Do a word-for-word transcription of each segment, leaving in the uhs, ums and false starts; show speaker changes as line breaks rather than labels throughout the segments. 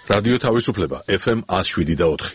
რადიო თავისუფლება ეფ ემ one oh seven და four.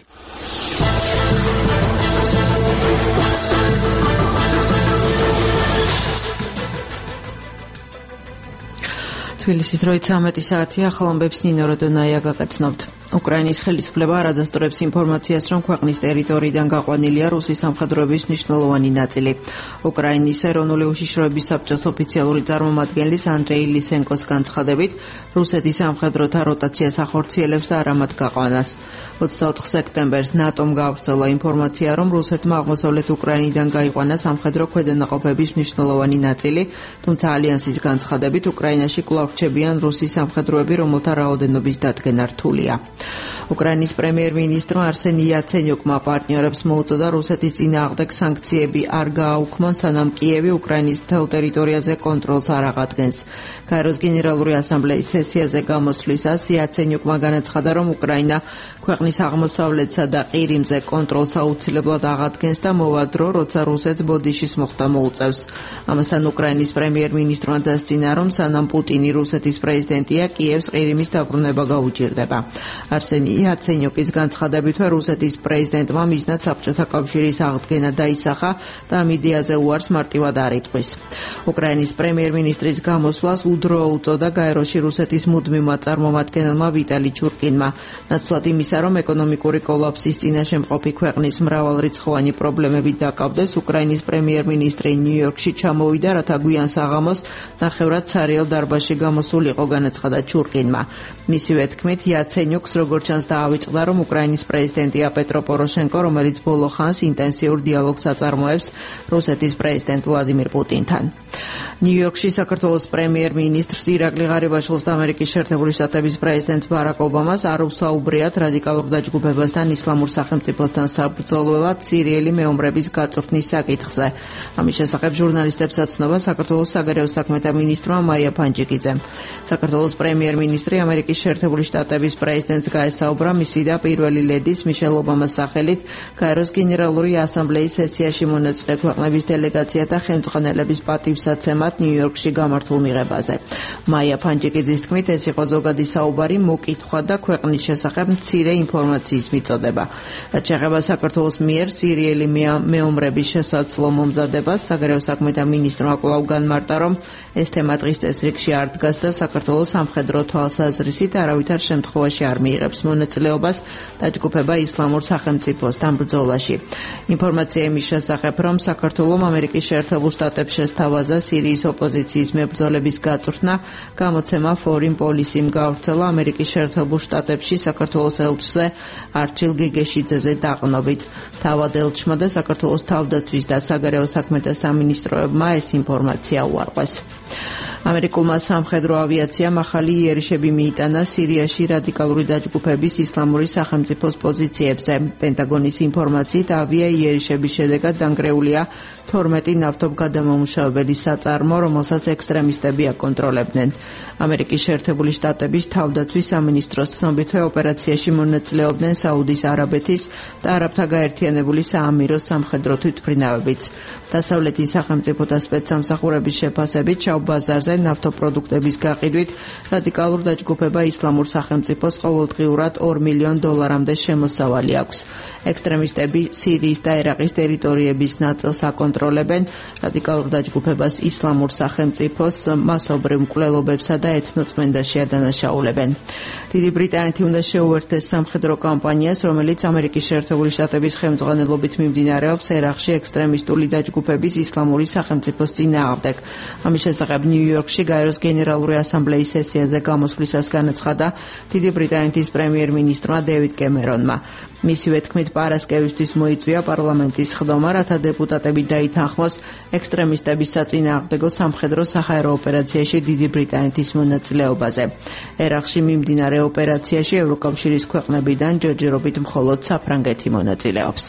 თბილისის დროით thirteen საათია, ახალამბებს ნინო როდონაია გაგაცნობთ. უკრაინის ხელისუფლება არ ადასტურებს ინფორმაციას, რომ ქვეყნის ტერიტორიიდან გაყვანილია რუსის სამხედროების მნიშვნელოვანი ნაწილი. უკრაინის ეროვნული უშიშროების საბჭოს ოფიციალური წარმომადგენლის ანდრეი ლისენკოს განცხადებით, რუსეთის სამხედროთა როტაციას ახორციელებს და არა მათ გაყვანას. twenty-fourth სექტემბერს ნატომ გაავრცელა ინფორმაცია, რომ რუსეთმა აღმოსავლეთ უკრაინიდან გაიყვანა სამხედრო ქვედანაყოფების მნიშვნელოვანი ნაწილი, თუმცა ალიანსის განცხადებით უკრაინაში კვლავ რჩებიან რუსის სამხედროები, რომელთა რაოდენობის დადგენა რთულია. უკრაინის პრემიერ-მინისტრმა არსენი იაცენიუკმა პარტნიორებს მოუწოდა რუსეთის წინააღმდეგ სანქციები არ გააუქმონ, სანამ კიევი უკრაინის მთელ ტერიტორიაზე კონტროლს არ აღადგენს. გაეროს გენერალური ასამბლეის სესიაზე გამოსვლისას იაცენიუკმა განაცხადა, რომ უკრაინა ქვეყნის აღმოსავლეთსა და ყირიმზე კონტროლს აუცილებლად აღადგენს და მოვა დრო, როცა რუსეთს ბოდიშის მოხდა მოუწევს. ამასთან უკრაინის პრემიერ-მინისტრმა დასძინა, რომ სანამ პუტინი რუსეთის პრეზიდენტია, კიევს ყირიმის დაბრუნება გაუჭირდება. არსენი იაცენიუკის განცხადებითვე რუსეთის პრეზიდენტმა მიზნად საბჭოთა კავშირის აღდგენა დაისახა და ამ იდეაზე უარს მარტივად არ იტყვის. უკრაინის პრემიერ-მინისტრის გამოსვლას უდროო უწოდა გაეროში რუსეთის მუდმივმა წარმომადგენელმა ვიტალი ჩურკინმა. ნაცვლად იმისა, რომ ეკონომიკური კოლაფსის წინაშე მყოფი ქვეყნის მრავალრიცხოვანი პრობლემებით დაკავდეს, უკრაინის პრემიერ-მინისტრი ნიუ-იორკში ჩამოვიდა, რათა გვიან საღამოს ნახევრად ცარიელ დარბაზში გამოსულიყო, განაცხადა ჩურკინმა. მისივე თქმით, იაცენიუკს როგორც ჩანს დაავიწყდა, რომ უკრაინის პრეზიდენტია პეტრო პოროშენკო, რომელიც ბოლო ხანს ინტენსიურ დიალოგს აწარმოებს რუსეთის პრეზიდენტ ვლადიმირ პუტინთან. ნიუ-იორკში საქართველოს პრემიერ-მინისტრს ირაკლი ღარიბაშვილს და ამერიკის შეერთებული შტატების პრეზიდენტ ბარაკ ობამას არ უსაუბრიათ რადიკალურ დაჯგუფებასთან, ისლამურ სახელმწიფოსთან საბრძოლველად სირიელი მეომრების გაწვრთნის საკითხზე. ამის შესახებ ჟურნალისტებს აცნობა საქართველოს საგარეო საქმეთა მინისტრმა მაია ფანჯიკიძემ. საქართველოს პრემიერ-მინისტრი ამერიკის შეერთებული შტატების პრეზიდენტს გაესაუბრა მისი და პირველი ლედის მიშელ ობამას სახელით გაეროს გენერალური ასამბლეის სესიაში მონაწილე ქვეყნების დელეგაციათა ხელმძღვანელების პატივსაცემად ნიუ-იორკში გამართულ მიღებაზე. მაია ფანჯიკიძის თქმით, ეს იყო ზოგადი საუბარი, მოკითხვა და ქვეყნის შესახებ მცირე ინფორმაციის მიწოდება. რაც შეეხება საქართველოს მიერ სირიელი მეომრების შესაძლო მომზადებას, საგარეო საქმეთა მინისტრმა კვლავ განმარტა, რომ ეს თემა დღის წესრიგში არ დგას და საქართველოს სამხედრო თვალსაზრისით არავითარ შემთხვევაში არ მიიღებს მონაწილეობას დაჯგუფება ისლამურ სახელმწიფოსთან ბრძოლაში. ინფორმაცია იმის შესახებ, რომ საქართველომ ამერიკის შეერთებულ შტატებს შესთავაზა სირიის ოპოზიციის მებრძოლების გაწვრთნა, გამოცემა Foreign Policy-მ გაავრცელა ამერიკის შეერთებულ შტატებში საქართველოს ელჩზე არჩილ გეგეშიძეზე დაყრდნობით. თავად ელჩმა და საქართველოს თავდაცვის და საგარეო საქმეთა სამინისტროებმა ეს ინფორმაცია უარყვეს. ამერიკულმა სამხედრო ავიაციამ ახალი იერიშები მიიტანა სირიაში რადიკალური დაჯგუფების ისლამური სახელმწიფოს პოზიციებზე. პენტაგონის ინფორმაციით, ავია იერიშების შედეგად დანგრეულია თორმეტი ნავთობგადამამუშავებელი საწარმო, რომელსაც ექსტრემისტები აკონტროლებდნენ. ამერიკის შეერთებული შტატების თავდაცვის სამინისტროს ცნობითვე ოპერაციაში მონაწილეობდნენ საუდის არაბეთის და არაბთა გაერთიანებული საამიროს სამხედრო თვითმფრინავებიც. დასავლეთის სახელმწიფოთა სპეცსამსახურების შეფასებით, შავ ბაზარზე ნავთობპროდუქტების გაყიდვით რადიკალურ დაჯგუფება ისლამურ სახელმწიფოს ყოველდღიურად ორ მილიონ დოლარამდე შემოსავალი აქვს. ექსტრემისტები სირიის და ერაყის ტერიტორიების ნაწილს აკონტროლებენ, რადიკალურ დაჯგუფებას ისლამურ სახელმწიფოს მასობრივ მკვლელობებსა და ეთნოწმენდაში ადანაშაულებენ. დიდი ბრიტანეთი უნდა შეუერთდეს სამხედრო კამპანიას, რომელიც ამერიკის შეერთებული შტატების ხელმძღვანელობით მიმდინარეობს ერაყში ექსტრემისტული დაჯგუფების ისლამური სახელმწიფოს წინააღმდეგ. ამის შესახებ ნიუ-იორკში გაეროს გენერალური ასამბლეის სესიაზე გამოსვლისას განაცხადა დიდი ბრიტანეთის პრემიერ-მინისტრმა დევიდ კემერონმა. მისივე თქმით, პარასკევისთვის მოიწვია პარლამენტის ხდომა, რათა დეპუტატები დაითანხმოს ექსტრემისტების საწინააღმდეგო სამხედრო საჰაერო ოპერაციაში დიდი ბრიტანეთის მონაწილეობაზე. ერაყში მიმდინარე ოპერაციაში ევროკავშირის ქვეყნებიდან ჯერჯერობით მხოლოდ საფრანგეთი მონაწილეობს.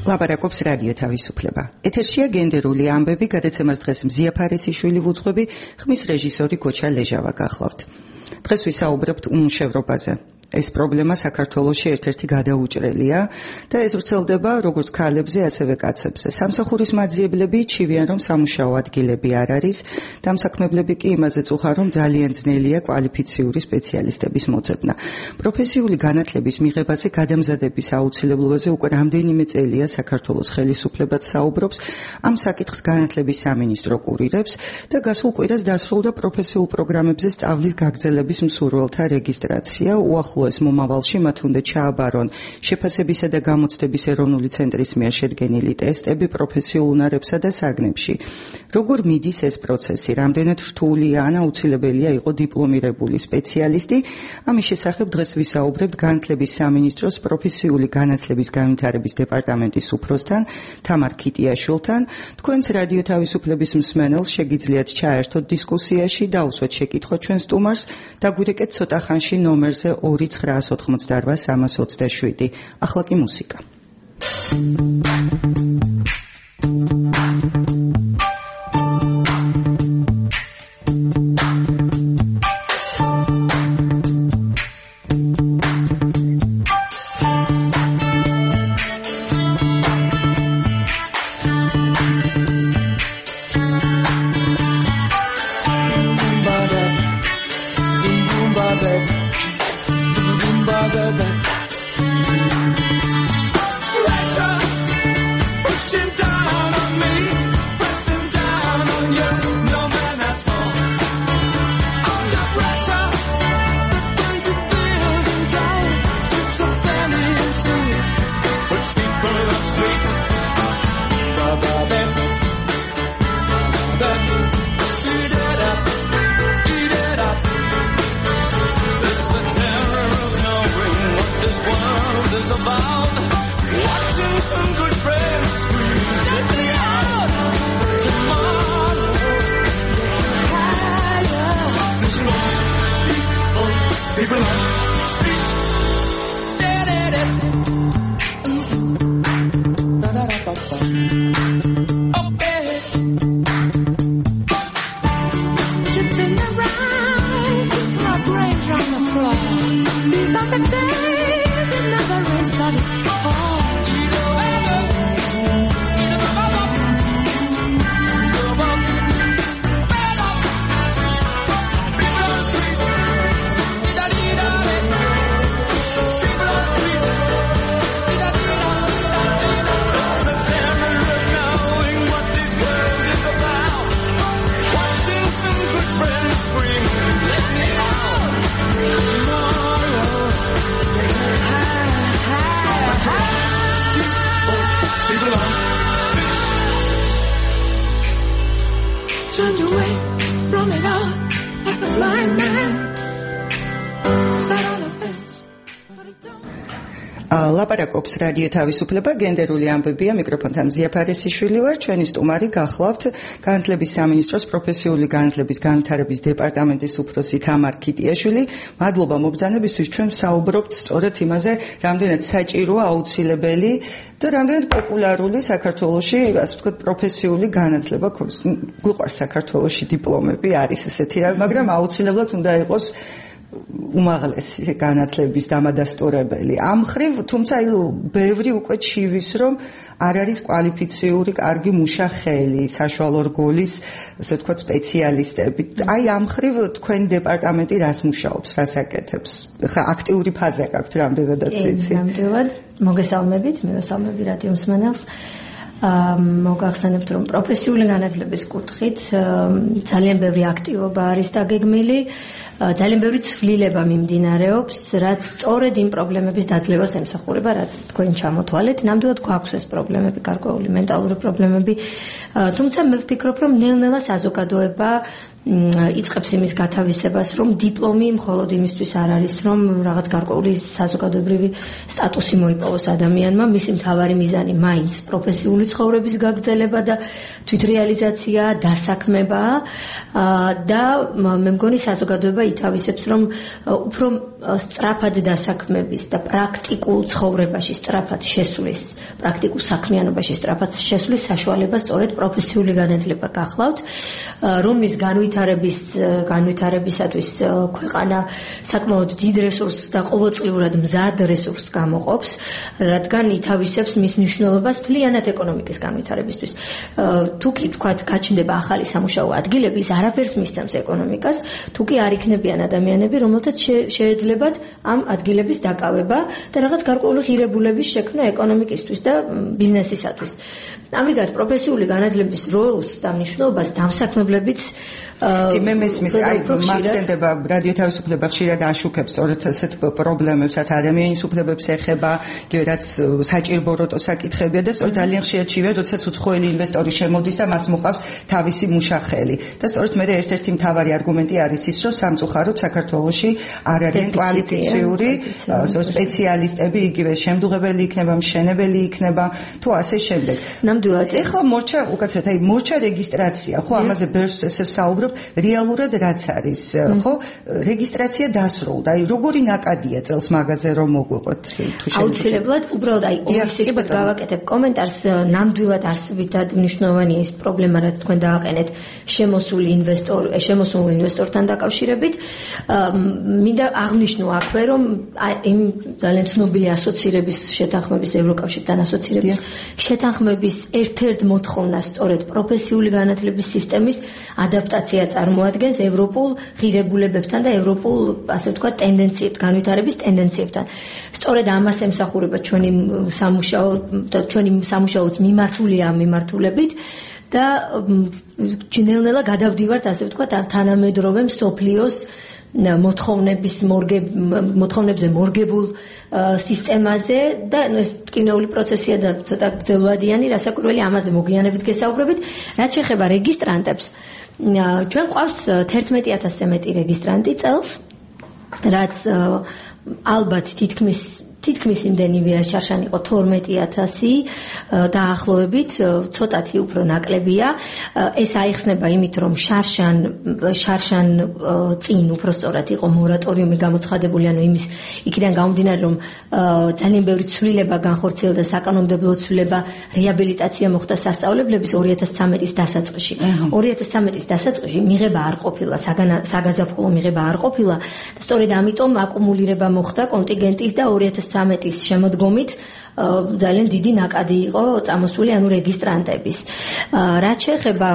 ლაპარაკობს რადიო თავისუფლება. ეთერშია გენდერული ამბები, გადაცემას დღეს მზია ფარისიშვილი ვუძღვები, ხმის რეჟისორი გოჩა ლეჟავა გახლავთ. დღეს ვისაუბრებთ უმუშევრობაზე. ეს პრობლემა საქართველოში ერთ-ერთი გადაუჭრელია და ეს ვრცელდება როგორც ქალებზე, ასევე კაცებზე. სამსახურის მაძიებლები ჩივიან, რომ სამუშაო ადგილები არ არის, დამსაქმებლები კი იმაზე წუხან, რომ ძალიან ძნელია კვალიფიციური სპეციალისტების მოძებნა. პროფესიული განათლების მიღებაზე გადამზადების აუცილებლობაზე უკვე რამდენიმე წელია საქართველოს ხელისუფლებაც საუბრობს, ამ საკითხს განათლების სამინისტრო კურირებს და გასულ კვირას დასრულდა პროფესიულ პროგრამებზე სწავლის გაგრძელების მსურველთა რეგისტრაცია. ეს მომავალში მათ უნდა ჩააბარონ შეფასებისა და გამოცდების ეროვნული ცენტრის მიერ შედგენილი ტესტები პროფესიულ უნარებსა და საგნებში. როგორ მიდის ეს პროცესი? რამდენად რთულია ან აუცილებელია იყო დიპლომირებული სპეციალისტი? ამის შესახებ დღეს ვისაუბრებთ განათლების სამინისტროს პროფესიული განათლების განვითარების დეპარტამენტის უფროსთან თამარ ქიტიაშვილთან. თქვენც რადიო თავისუფლების მსმენელს შეგიძლიათ ჩაერთოთ დისკუსიაში, დაუსვათ შეკითხვა ჩვენ სტუმარს, დაგვირეკეთ ცოტა ხანში ნომერზე ორი ცხრაას ოთხმოცდარბა სამას ოცდაშვიდი. ახლა კი მუსიკა. ლაპარაკობს რადიო თავისუფლება, გენდერული ამბებია, მიკროფონთან მზია ფარისიშვილი ვარ, ჩვენი სტუმარი გახლავთ განათლების სამინისტროს პროფესიული განათლების განვითარების დეპარტამენტის უფროსი თამარ ქიტიაშვილი. მადლობა მობრძანებისთვის, ჩვენ საუბრობთ სწორედ იმაზე, რამდენად საჭიროა, აუცილებელი და რამდენად პოპულარული საქართველოში, ასე ვთქვათ, პროფესიული განათლება. გვიყვარს საქართველოში დიპლომები, არის ესეთი რამე, მაგრამ აუცილებლად უნდა იყოს უმაღლესი განათლების დამადასტურებელი. ამ ხრივ, თუმცა ბევრი უკვე ჩივის, რომ არ არის კვალიფიციური კარგი მუშა ხელი, საშუალო რგოლის, ასე ვთქვათ, სპეციალისტები. აი ამ ხრივ თქვენი დეპარტამენტი რას მუშაობს, რას აკეთებს? ხა აქტიური ფაზა გაქვთ რამდენადაც ვიცი.
ნამდვილად, მოგესალმებით, მივესალმები რადიო მსმენელს. მოგახსენებთ, რომ პროფესიული განათლების კუთხით ძალიან ბევრი აქტივობა არის დაგეგმილი, ძალიან ბევრი ცვლილება მიმდინარეობს, რაც სწორედ იმ პრობლემების დაძლევას ემსახურება, რაც თქვენ ჩამოთვალეთ. ნამდვილად გვაქვს ეს პრობლემები, გარკვეული მენტალური პრობლემები, თუმცა მე ვფიქრობ, რომ ნელ-ნელა საზოგადოება იწყებს იმის გათავისებას, რომ დიპლომი მხოლოდ იმისთვის არ არის, რომ რაღაც გარკვეული საზოგადოებრივი სტატუსი მოიპოვოს ადამიანმა, მისი მთავარი მიზანი მაინც პროფესიული ცხოვრების გაგრძელება და თვითრეალიზაცია, დასაქმება და მე მგონი საზოგადოება ითავისებს, რომ უფრო სწრაფად დასაქმების და პრაქტიკულ ცხოვრებაში სწრაფად შესulis, პრაქტიკულ საქმიანობაში სწრაფად შესulis საშუალება სწორედ პროფესიული განათლება გახლავთ, რომლის განვითარების განვითარებისათვის ქვეყანა საკმაოდ დიდ რესურსს და ყოველწლიურად მზარდ რესურსს გამოყოფს, რადგან ითავისებს მის მნიშვნელობას მთლიანად ეკონომიკის განვითარებისთვის. თუ კი თქვათ გაჩნდება ახალი სამუშაო ადგილები, ის არაფერს მისცემს ეკონომიკას, თუ კი არ იქნებიან ადამიანები, რომელთაც შეეძლებათ ამ ადგილების დაკავება და რაღაც გარკვეული ღირებულების შექმნა ეკონომიკისთვის და ბიზნესისათვის. ამრიგად პროფესიული განათლების როლს და მნიშვნელობას დამსაქმებლებიც
მე მესმის, აი მახსენდება რადიო თავისუფლება ხშირად აშუქებს სწორედ ასეთ პრობლემებსაც, ადამიანის უფლებებს ეხება, რაც საჭირო როტო საკითხებია და სწორედ ძალიან ხშირად შევია, როდესაც უცხოელი ინვესტორი შემოდის და მას მოყავს თავისი მუშახელი. და სწორედ მე ერთ-ერთი მთავარი არგუმენტი არის ის, რომ სამწუხაროდ საქართველოში არ არიან კვალიფიციური სპეციალისტები, იგივე შემდგრებელი იქნება, მშენებელი იქნება, თუ ასე შემდეგ.
ნამდვილად.
ეხლა მორჩა უკაცრავად, აი მორჩა რეგისტრაცია, ხო, ამაზე ბევრს ესე ვსაუბრობ, რეალურად რაც არის, ხო, რეგისტრაცია დასრულდა. აი როგორი ნაკადია წელს მაგაზე რომ მოგვიყოთ თუ შეიძლება.
აუცილებლად, უბრალოდ აი ორი სიტყვით გავაკეთებ კომენტარს, ნამდვილად არსებითად მნიშვნელოვანია ის პრობლემა, რაც თქვენ დააყენეთ შემოსული ინვესტორ, შემოსულ ინვესტორთან დაკავშირებით. მინდა აღნიშნო აქვე, რომ იმ ძალიან ცნობილი ასოცირების შეთანხმების ევროკავშირთან ასოცირების შეთანხმების ერთ-ერთ მოთხოვნას სწორედ პროფესიული განათლების სისტემის ადაპტაცია წარმოადგენს ევროპულ ღირებულებებთან და ევროპულ, ასე ვთქვათ, ტენდენციებთან, განვითარების ტენდენციებთან. სწორედ ამას ემსახურება ჩვენი სამუშაო და ჩვენი სამუშაოც მიმართულია ამ მიმართულებით და ჯნელ-ნელა გადავდივართ, ასე ვთქვათ, თანამედროვე მსოფლიოს მოთხოვნების მორგებ მოთხოვნებზე მორგებულ სისტემაზე და ეს ტკივნეული პროცესია და ცოტა გრძელვადიანი, რასაკვირველი ამაზე მოგვიანებით გესაუბრებით. რაც შეეხება რეგისტრანტებს, ჩვენ ყავს თერთმეტი ათასზე მეტი რეგისტრანტი წელს, რაც ალბათ თითქმის თითქმის იმდენივეა, შარშან იყო თორმეტი ათასი დაახლოებით, ცოტათი უფრო ნაკლებია. ეს აიხსნება იმით, რომ შარშან შარშან წინ უფრო სწორად იყო მორატორიუმი გამოცხადებული, ანუ იმის იქიდან გამომდინარე, რომ ძალიან ბევრი ცვლილება განხორციელდა, საკანონმდებლო ცვლილება, რეაბილიტაცია მოხდა სასწავლებლების ორი ათას ცხრამეტის დასაწყისში. ორი ათას ცხრამეტის დასაწყისში მიღება არ ყოფილა, საგაზაფხულო მიღება არ ყოფილა და სწორედ ამიტომ აკუმულირება მოხდა კონტინგენტის და ორი ათას ცხრამეტის შემოდგომით ძალიან დიდი ნაკადი იყო წამოსული, ანუ რეგისტრანტების. რაც შეეხება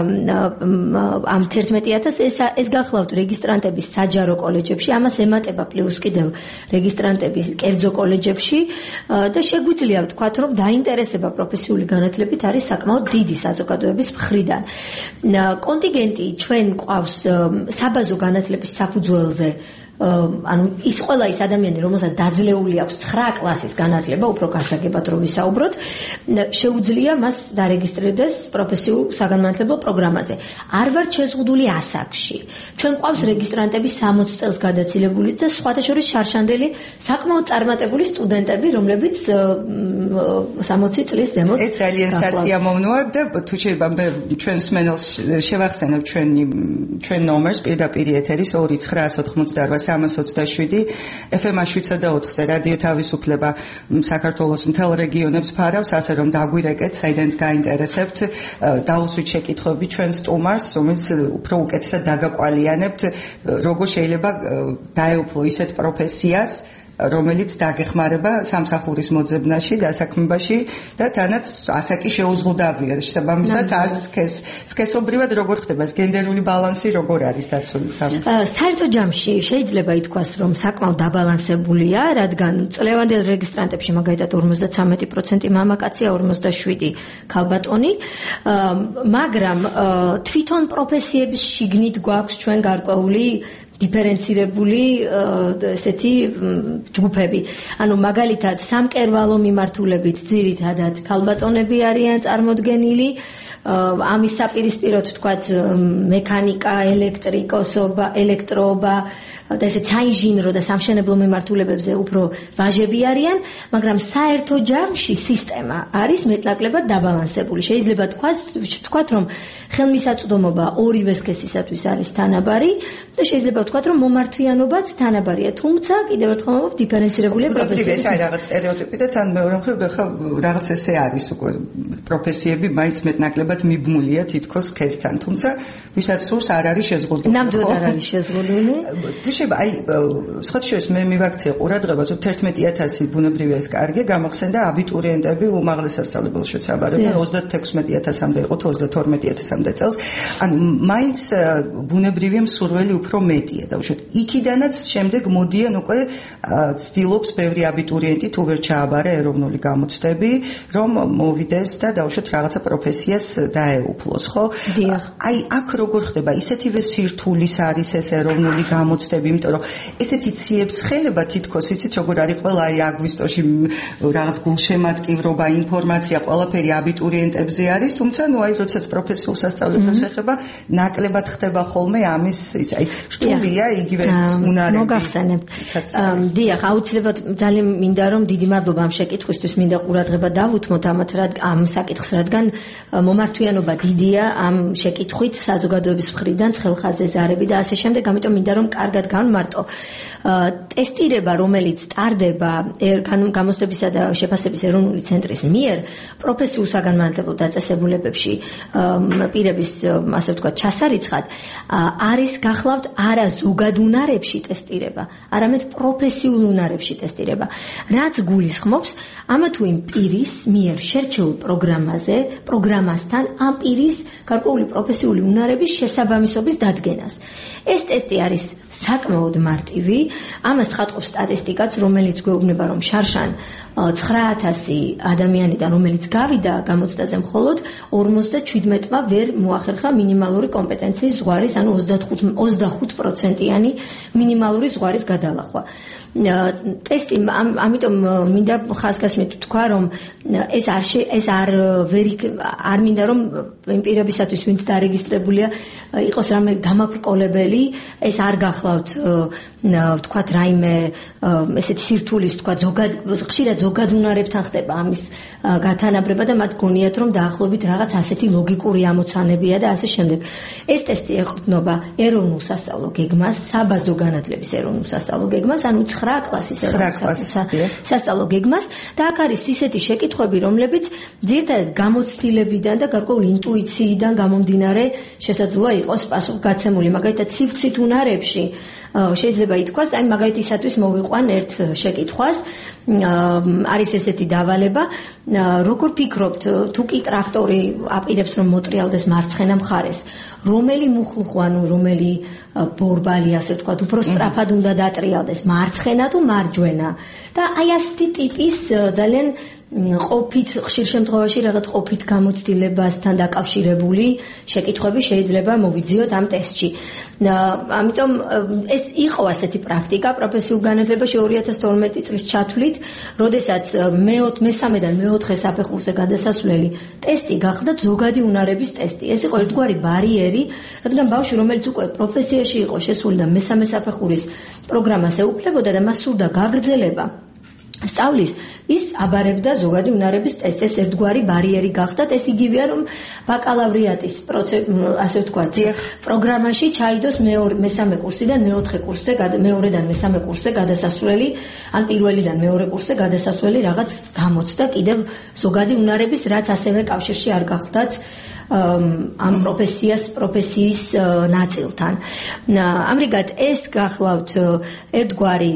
ამ თერთმეტი ათასს, ეს ეს გახლავთ რეგისტრანტების საჯარო კოლეჯებში, ამას ემატება პლუს კიდევ რეგისტრანტების კერძო კოლეჯებში და შეგვიძლია ვთქვათ, რომ დაინტერესება პროფესიული განათლებით არის საკმაოდ დიდი საზოგადოების მხრიდან. კონტინგენტი ჩვენ ყავს საბაზო განათლების საფუძველზე, ანუ ის ყველა ის ადამიანი, რომელსაც დაძლეული აქვს ცხრა კლასის განათლება, უფრო გასაგებად რომ ვისაუბროთ, შეუძლია მას დარეგისტრირდეს პროფესიულ საგანმანათლებლო პროგრამაზე. არ ვართ შეზღუდული ასაკში. ჩვენ ყავს რეგისტრანტები სამოცი წელს გადაცილებული და სხვათა შორის შარშანდელი საკმაოდ წარმატებული სტუდენტები, რომლებიც სამოცი წლის ზემოთ.
ეს ძალიან სასიამოვნოა და თუ შეიძლება მე ჩვენ მსმენელს შევახსენებ ჩვენი ჩვენ ნომერს პირდაპირ ეთერის ორი ცხრაას ოთხმოცდაორვა სამას ოცდაშვიდი ეფ ემ შვიდსა და ოთხზე რადიო თავისუფლება საქართველოს მთელ რეგიონებს ფარავს, ასე რომ დაგვირეკეთ, საიდანაც გაინტერესებთ, დაუსვით შეკითხვები ჩვენ სტუმარს, რომელიც უფრო უკეთესად დაგაკვალიანებთ, როგორ შეიძლება დაეუფლო ისეთ პროფესიას, რომელიც დაგეხმარება სამსახურის მოძებნაში, დასაქმებაში და თანაც ასაკი შეუზღუდავია. შესაბამისად, არც სქეს სქესობრივად როგორ ხდება ეს გენდერული ბალანსი, როგორ არის დაცული?
საერთო ჯამში შეიძლება ითქვას, რომ საკმაოდ დაბალანსებულია, რადგან წლევანდელ რეგისტრანტებში მაგალითად ორმოცდაცამეტი პროცენტი მამაკაცია, ორმოცდაშვიდი ქალბატონი, მაგრამ თვითონ პროფესიების შიგნით გვაქვს ჩვენ გარკვეული დიფერენცირებული ესეთი ჯგუფები. ანუ მაგალითად სამკერვალო მიმართულებით ძირითადად ქალბატონები არიან წარმოდგენილი, ამის საპირისპიროდ თქვათ მექანიკა, ელექტრიკოსობა, ელექტროობა და ესე საინჟინრო და სამშენებლო მიმართულებებზე უფრო ვაჟები არიან, მაგრამ საერთო ჯამში სისტემა არის მეტნაკლებად დაბალანსებული. შეიძლება თქვათ, თქვათ რომ ხელმისაწვდომობა ორივე სქესისათვის არის თანაბარი და შეიძლება ვთქვათ რომ მომართვიანობაც თანაბარია, თუმცა კიდევ ერთხელ ვამბობ დიფერენცირებულია პროფესიები.
ეს არის რაღაც სტერეოტიპი და თან მეორე მხრივ ხა რაღაც ესე არის უკვე პროფესიები მაინც მეტნაკლებად მიბმულია თითქოს სქესთან, თუმცა ვისაც სურს არ არის შეზღუდული.
ნამდვილად არ არის შეზღუდული.
შეიძლება აი სხვათაშორის მე მივაქცია ყურადღებას რომ თერთმეტი ათასი ბუნებრივია ეს კარგი გამახსენდა აბიტურიენტები უმაღლეს სასწავლებელშიც აბარებენ ოცდათექვსმეტი ათასამდე იყო თუ ოცდათორმეტი ათასამდე წელს ანუ მაინც ბუნებრივი მსურველი უფრო მეტია და უშუალოდ იქიდანაც შემდეგ მოდიან უკვე ცდილობს ბევრი აბიტურიენტი თუ ვერ ჩააბარა ეროვნული გამოცდები რომ მოვიდეს და დაუშვათ რაღაცა პროფესიას დაეუფლოს ხო აი აქ როგორ ხდება ისეთივე სირთულის არის ეს ეროვნული გამოცდები იმიტომ რომ ესეთი ციებ-ცხელება თითქოს იცით როგორ არის ყველა აი აგვისტოში რაღაც გულშემატკივრობა ინფორმაცია ყველაფერი აბიტურიენტებზე არის თუმცა ნუ აი როდესაც პროფესიულ სასწავლებლებს ეხება ნაკლებად ხდება ხოლმე ამის ის აი შტულია იგივე უნარები
მოგახსენებთ დიახ აუცილებლად ძალიან მინდა რომ დიდი მადლობა ამ შეკითხვისთვის მინდა ყურადღება დავუთმოთ ამათ ამ საკითხს რადგან მომართვიანობა დიდია ამ შეკითხვით საზოგადოების მხრიდან ცხელხაზზე ზარები და ასე შემდეგ ამიტომ მინდა რომ კარგად განმარტო ტესტირება რომელიც ტარდება გამოცდებისა და შეფასების ეროვნული ცენტრის მიერ პროფესიულ საგანმანათლებლო დაწესებულებებში პირების ასე ვთქვათ ჩასარიცხად არის გახლავთ არა ზოგად უნარებში ტესტირება არამედ პროფესიულ უნარებში ტესტირება რაც გულისხმობს ამა თუ იმ პირის მიერ შერჩეულ პროგრამაზე პროგრამასთან ამ პირის გარკვეული პროფესიული უნარების შესაბამისობის დადგენას ეს ტესტი არის საკმაოდ მარტივი ამას ხატყობს სტატისტიკაც რომელიც გვეუბნება რომ შარშან ცხრა ათასი ადამიანიდან რომელიც გავიდა გამოცდაზე მხოლოდ ორმოცდაჩვიდმეტმა ვერ მოახერხა მინიმალური კომპეტენციის ზღვარის ანუ ოცდახუთ პროცენტიანი მინიმალური ზღვარის გადალახვა ტესტი ამიტომ მინდა ხაზგასმით თქვა რომ ეს არ ეს არ ვერი არ მინდა რომ პირებისათვის ვინც დარეგისტრებულია იყოს რამე დამაბრკოლებელი ეს არ გახლავთ ვთქვათ რაიმე ესეთი სირთულის ვთქვათ ზოგად ხშირად ზოგად უნარებთან ხდება ამის გათანაბრება და მათ გონიათ რომ დაახლოებით რაღაც ასეთი ლოგიკური ამოცანებია და ასე შემდეგ ეს ტესტი ეყრდნობა ეროვნულ სასწავლო გეგმას საბაზო განათლების ეროვნულ სასწავლო გეგმას ანუ ცხრა კლასის სასწავლო გეგმას და აქ არის ისეთი შეკითხვები რომლებიც ძირითადად გამოცდილებიდან და გარკვეული ინტუიციიდან გამომდინარე შესაძლოა იყოს პასუხგაცემული მაგალითად სივრცით უნარებში შეიძლება ითქვას აი მაგალითისათვის მოვიყვან ერთ შეკითხვას არის ესეთი დავალება როგორ ფიქრობთ თუ კი ტრაქტორი აპირებს რომ მოტრიალდეს მარცხენა მხარეს რომელი მუხლუხო ანუ რომელი ბორბალი ასე ვთქვათ უფრო სწრაფად უნდა დატრიალდეს მარცხენა თუ მარჯვენა და აი ასეთი ტიპის ძალიან ყოფით ხშირ შემთხვევაში რაღაც ყოფით გამოცდილებასთან დაკავშირებული შეკითხვები შეიძლება მოვიძიოთ ამ ტესტში. ამიტომ ეს იყო ასეთი პრაქტიკა პროფესიულ განათლებაში ორი ათას თორმეტი წლის ჩათვლით, როდესაც მესამედან მეოთხე საფეხურზე გადასასვლელი ტესტი გახდა ზოგადი უნარების ტესტი. ეს იყო ერთგვარი ბარიერი, რადგან ბავშვი რომელიც უკვე პროფესიაში იყო შესული და მესამე საფეხურის პროგრამას ეუფლებოდა და მას სურდა გაგრძელება სწავლის ის აბარებდა ზოგადი უნარების ტესტს ეს ერთგვარი ბარიერი გახდა ეს იგივეა რომ ბაკალავრიატის ასე ვთქვათ პროგრამაში ჩაიდოს მეორე მესამე კურსიდან მეოთხე კურსზე მეორედან მესამე კურსზე გადასასვლელი ან პირველიდან მეორე კურსზე გადასასვლელი რაღაც გამოცდა კიდევ ზოგადი უნარების რაც ასევე კავშირში არ გახდათ ამ პროფესიას პროფესიის ნაწილთან. ამრიგად ეს გახლავთ ერთგვარი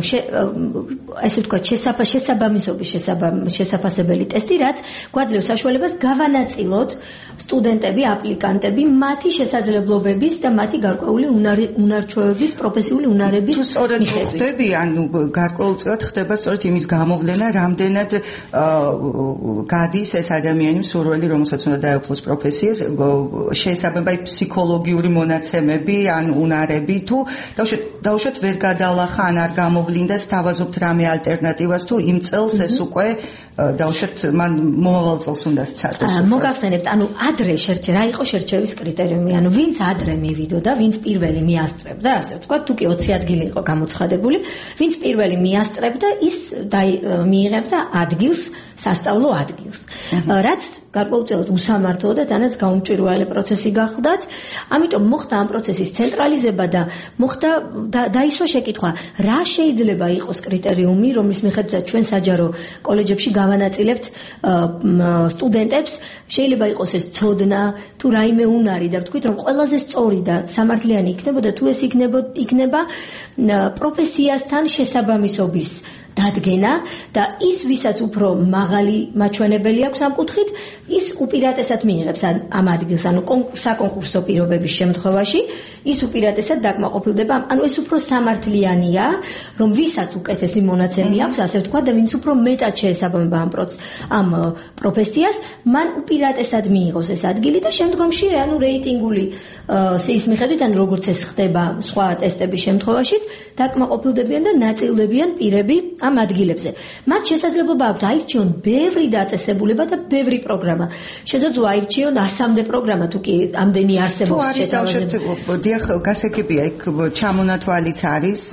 ასე ვთქვათ შესაბამისობის შესაბამისებელი ტესტი, რაც გვაძლევს საშუალებას გავანაწილოთ სტუდენტები, აპლიკანტები მათი შესაძლებლობების და მათი გარკვეული უნარჩვევების, პროფესიული უნარების
თუ სწორედ ხდები, ანუ გარკვეულწილად ხდება სწორედ იმის გამოვლენა, რამდენად გადის ეს ადამიანი მსურველი, რომელსაც უნდა დაეუფლოს პროფესიას, შეესაბამება ფსიქოლოგიური მონაცემები, ან უნარები, თუ დაუშვათ ვერ გადალახა, ან არ გამოვლინდა, სთავაზობთ რამე ალტერნატივას, თუ იმ წელს ეს უკვე დაუშვათ მან მომავალ წელს უნდა სცადოს.
მოგახსენებთ, ანუ ადრე შერჩე, რა იყო შერჩევის კრიტერიუმი, ანუ ვინც ადრე მივიდოდა, ვინც პირველი მიასწრებდა, ასე ვთქვათ, თუ კი ოცი ადგილი იყო გამოცხადებული, ვინც პირველი მიასწრებდა, ის მიიღებდა ადგილს, სასწავლო ადგილს. რაც გარკვეულწილად უსამართლო და თანაც გაუმჭირველი პროცესი გახლდათ, ამიტომ მოხდა ამ პროცესის ცენტრალიზება და მოხდა დაისვა შეკითხვა, რა შეიძლება იყოს კრიტერიუმი, რომლის მიხედვითაც ჩვენ საჯარო კოლეჯებში გავანაწილებთ სტუდენტებს, შეიძლება იყოს ეს ცოდნა, თუ რაიმე უნარი და ვთქვით, რომ ყველაზე სწორი და სამართლიანი იქნებოდა, თუ ეს იქნება პროფესიასთან შესაბამისობის დადგენა და ის ვისაც უფრო მაღალი მაჩვენებელი აქვს ამ კუთხით, ის უპირატესად მიიღებს ამ ადგილს, ანუ საკონკურსო პირობების შემთხვევაში, ის უპირატესად დაკმაყოფილდება, ანუ ეს უფრო სამართლიანია, რომ ვისაც უკეთესი მონაცემი აქვს, ასე ვთქვათ, და ვინც უფრო მეტად შეესაბამება ამ ამ პროფესიას, მან უპირატესად მიიღოს ეს ადგილი და შემდგომში, ანუ რეიტინგული სიის მიხედვით, ან როგორც ეს ხდება სხვა ტესტების შემთხვევაშიც, დაკმაყოფილდებიან და ნაწილდებიან პირები ამ ადგილებზე. მათ შესაძლებლობა აქვთ აირჩიონ ბევრი დაწესებულება და ბევრი პროგრამა. შესაძლოა აირჩიონ ასამდე პროგრამა, თუ კი ამდენი არსებობს.
თუ არის დავშეთ, დიახ, გასაგებია, იქ ჩამონათვალიც არის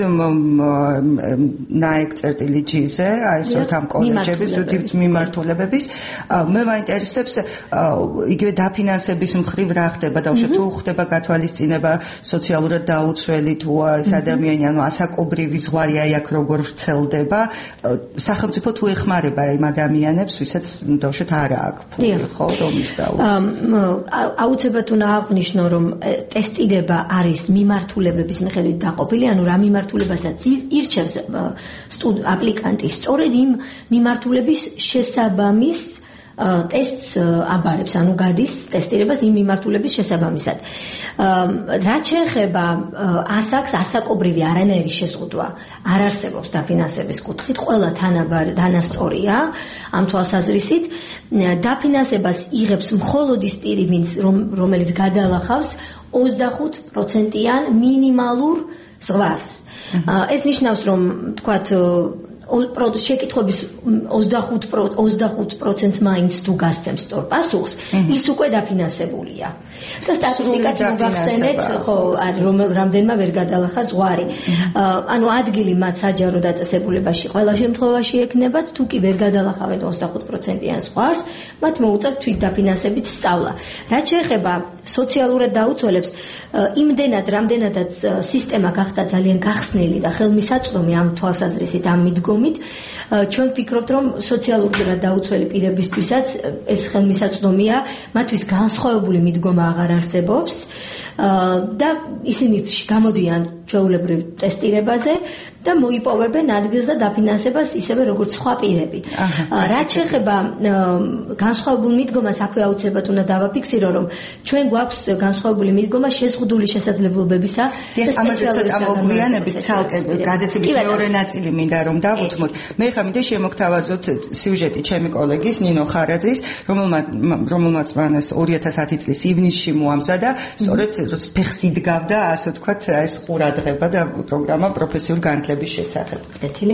ნაიკ წერტილი ჯი-ზე, აი სწორედ ამ კოლეჯების მიმართულებების. მე მაინტერესებს იგივე დაფინანსების მხრივ რა ხდება, დავშეთ, თუ ხდება გათვალისწინება სოციალურად დაუცველი, თუ ეს ადამიანი, ანუ ასაკობრივი ზღვარი აი აქ როგორ ვრცელდება. სახელმწიფო თუ ეხმარება იმ ადამიანებს, ვისაც დავშეთ არა აქვს ფული, ხო, რომ ისწავლოს.
აუცილებლად უნდა აღვნიშნო, რომ ტესტირება არის მიმართულებების მიხედვით დაყოფილი, ანუ რა მიმართულებასაც ირჩევს აპლიკანტი, სწორედ იმ მიმართულების შესაბამის ტესტს აბარებს, ანუ გადის ტესტირებას იმ მიმართულების შესაბამისად. რაც შეეხება ასაკს, ასაკობრივი არანაირი შეზღუდვა არ არსებობს დაფინანსების კუთხით, ყველა თანაბარი დანასწორია ამ თვალსაზრისით. დაფინანსებას იღებს მხოლოდ ის პირი, ვინც რომელიც გადალახავს ოცდახუთ პროცენტიან მინიმალურ ზღვარს. ეს ნიშნავს, რომ თქვათ შეკითხვების ოცდახუთ პროცენტს მაინც თუ გასცემს სწორ პასუხს, ის უკვე დაფინანსებულია. და სტატისტიკაც მოგახსენეთ, ხო, რამდენმა ვერ გადალახა ზღვარი. ანუ ადგილი მათ საჯარო დაწესებულებაში ყველა შემთხვევაში ექნებათ, თუ კი ვერ გადალახავენ ოცდახუთ პროცენტიან ზღვარს, მათ მოუწევთ თვითდაფინანსებით სწავლა. რაც შეეხება სოციალურად დაუცველებს, იმდენად, რამდენადაც სისტემა გახდა ძალიან გახსნილი და ხელმისაწვდომი ამ თვალსაზრისით, ამ მიდგომით, ჩვენ ვფიქრობთ, რომ სოციალურად დაუცველი პირებისთვისაც ეს ხელმისაწვდომია, მათთვის განსხვავებული მიდგომა აღარ არსებობს და ისინი გამოდიან ჩვეულებრივ ტესტირებაზე და მოიპოვებენ ადგილს და დაფინანსებას ისევე როგორც სხვა პირები. რაც შეეხება განსხვავებულ მიდგომას, აქვე აუცილებლად უნდა დავაფიქსირო, რომ ჩვენ გვაქვს განსხვავებული მიდგომა შეზღუდული შესაძლებლობებისა და
ამაზე ცოტა მოგვიანებით ცალკე გადაცემის მეორე ნაწილი მინდა რომ დავუთმოთ. მე ხა მინდა შემოგთავაზოთ სიუჟეტი ჩემი კოლეგის ნინო ხარაძის, რომელმაც მანას ორი ათას ათი წლის ივნისში მოამზადა, სწორედ ფეხს იდგავდა, ასე ვთქვათ, ეს ყურადღება და პროგრამა პროფესიულ განათლების შესახებ.
Ეთილი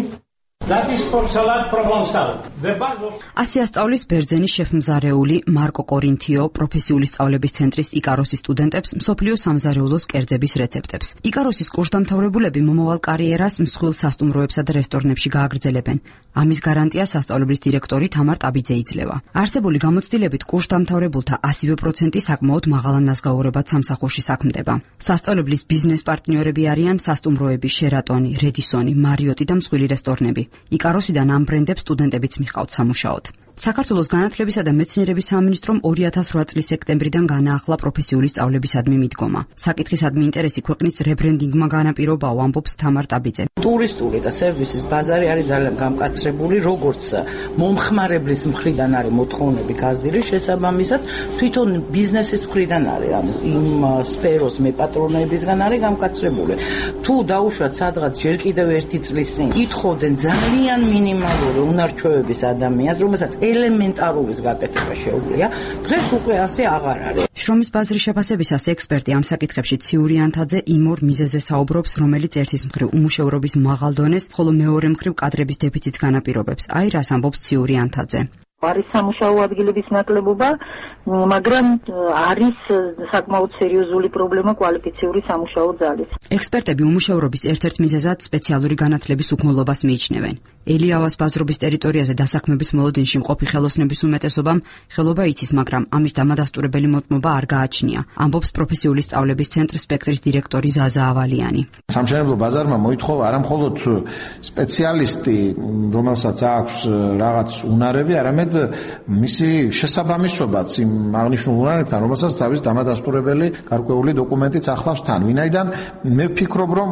ასია სწავლის ბერძენის შეფმზარეული მარკო კორინთიო პროფესიული სწავლების ცენტრის იკაროსის სტუდენტებს მსოფლიო სამზარეულოს კერძების რეცეპტებს. იკაროსის კურსდამთავრებულები მომავალ კარიერას მსხვილ სასტუმროებსა და რესტორნებში გააგრძელებენ. ამის გარანტია სასწავლებლის დირექტორი თამარ ტაბიძე იძლევა. არსებული გამოცდილებით კურსდამთავრებულთა ასივე პროცენტი საკმაოდ მაღალ ანაზგაურებად სამსახურში საქმდება. სასწავლებლის ბიზნეს პარტნიორები არიან სასტუმროები შერატონი, რედისონი, მარიოტი და მსხვილი რესტორნები. იკაროსიდან ამ ბრენდებს სტუდენტებიც მიჰყავთ სამუშაოდ. საქართველოს განათლებისა და მეცნიერების სამინისტრომ ორი ათას რვა წლის სექტემბრიდან განაახლა პროფესიული სწავლებისადმი მიდგომა. საკითხისადმი ინტერესი ქვეყნის რებრენდინგმა განაპირობაო, ამბობს თამარ ტაბიძე.
ტურისტული და სერვისის ბაზარი არის ძალიან გამკაცრებული, როგორც მომხმარებლის მხრიდან არის მოთხოვნები გაზრდილი, შესაბამისად თვითონ ბიზნესის მხრიდან არის, ანუ იმ სფეროს მეპატრონეებისგან არის გამკაცრებული. თუ დაუშვათ სადღაც ჯერ კიდევ ერთი წლის წინ ითხოვდნენ ძალიან მინიმალური უნარჩვევების ადამიანს, რომელსაც ელემენტარულის გაკეთება შეუძლია, დღეს უკვე ასე აღარ არის.
შრომის ბაზრის შეფასებისას ექსპერტი ამ საკითხებში ციური ანთაძე იმ ორ მიზეზზე საუბრობს, რომელიც ერთის მხრივ უმუშევრობის მაღალ დონეს, ხოლო მეორე მხრივ კადრების დეფიციტს განაპირობებს. აი რას ამბობს ციური ანთაძე.
არის სამუშაო ადგილების ნაკლებობა, მაგრამ არის საკმაოდ სერიოზული პრობლემა კვალიფიციური სამუშაო ძალის.
ექსპერტები უმუშევრობის ერთ-ერთ მიზეზად სპეციალური განათლების უქმნელობას მიიჩნევენ. ელიავას ბაზრობის ტერიტორიაზე დასაქმების მოლოდინში მყოფი ხელოსნების უმეტესობამ ხელობა იცის, მაგრამ ამის დამადასტურებელი მოტმობა არ გააჩნია, ამბობს პროფესიული სწავლების ცენტრის სპექტრის დირექტორი ზაზა ავალიანი.
სამშენებლო ბაზარმა მოითხოვა არა მხოლოდ სპეციალისტი, რომელსაც აქვს რაღაც უნარები, არამედ მისი შესაბამისობაც იმ აღნიშნულ უნარებთან, რომელსაც თავის დამადასტურებელი გარკვეული დოკუმენტიც ახლავს თან. ვინაიდან მე ვფიქრობ, რომ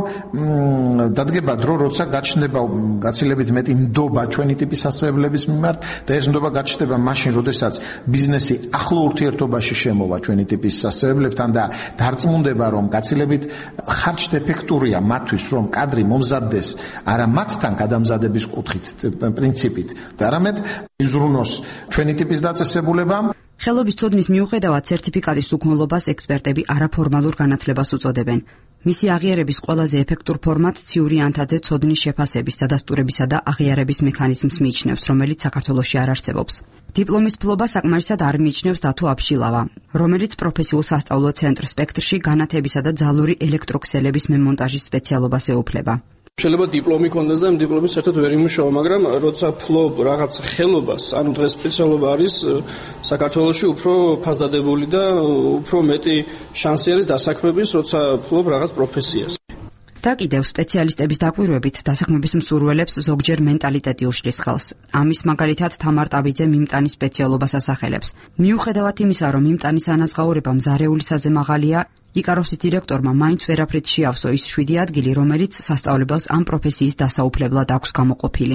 დადგება დრო, როცა გაჩნდება გაცილებით მეტი ნდობა ჩვენი ტიპის სასწავლებლების მიმართ და ეს ნდობა გაჩნდება მაშინ, როდესაც ბიზნესი ახლო ურთიერთობაში შემოვა ჩვენი ტიპის სასწავლებლებთან და დარწმუნდება, რომ გაცილებით ხარჯდეფექტურია მათთვის, რომ კადრი მომზადდეს არა მათთან გადამზადების კუთხით, პრინციპით, და არამედ იზრუნოს ჩვენი ტიპის დაწესებულებამ.
ხელობის ცოდნის მიუხედავად სერტიფიკატის უქმნელობას ექსპერტები არაფორმალურ განათლებას უწოდებენ. მისი აღიარების ყველაზე ეფექტურ ფორმატ ციური ანთაძე ცოდნის შეფასების, დადასტურებისა და აღიარების მექანიზმს მიიჩნევს, რომელიც საქართველოში არ არსებობს. დიპლომის ფლობა საკმარისად არ მიიჩნევს დათო აბშილავა, რომელიც პროფესიულ სასწავლო ცენტრ სპექტრში განათებისა და ძალური ელექტროქსელების მემონტაჟის სპეციალობას ეუფლება.
შეიძლება დიპლომი კონდეს და იმ დიპლომით საერთოდ ვერ იმუშავა, მაგრამ როცა ფლობ რაღაც ხელობას, ანუ დღეს სპეციალობა არის საქართველოში უფრო ფასდადებული და უფრო მეტი შანსი არის დასაქმების, როცა ფლობ რაღაც პროფესიას.
და კიდევ სპეციალისტების დაკვირვებით დასაქმების მსურველებს ზოგჯერ მენტალიტეტი უშლის ხელს. ამის მაგალითად თამარ ტაბიძე მიმტანის სპეციალობას ასახელებს. მიუხედავად იმისა, რომ მიმტანის ანაზღაურება მზარეულისაზე მაღალია, იკაროსის დირექტორმა მაინც ვერაფრით შეავსო ის შვიდი ადგილი, რომელიც სასწავლებელს ამ პროფესიის დასაუფლებლად აქვს გამოყოფილი.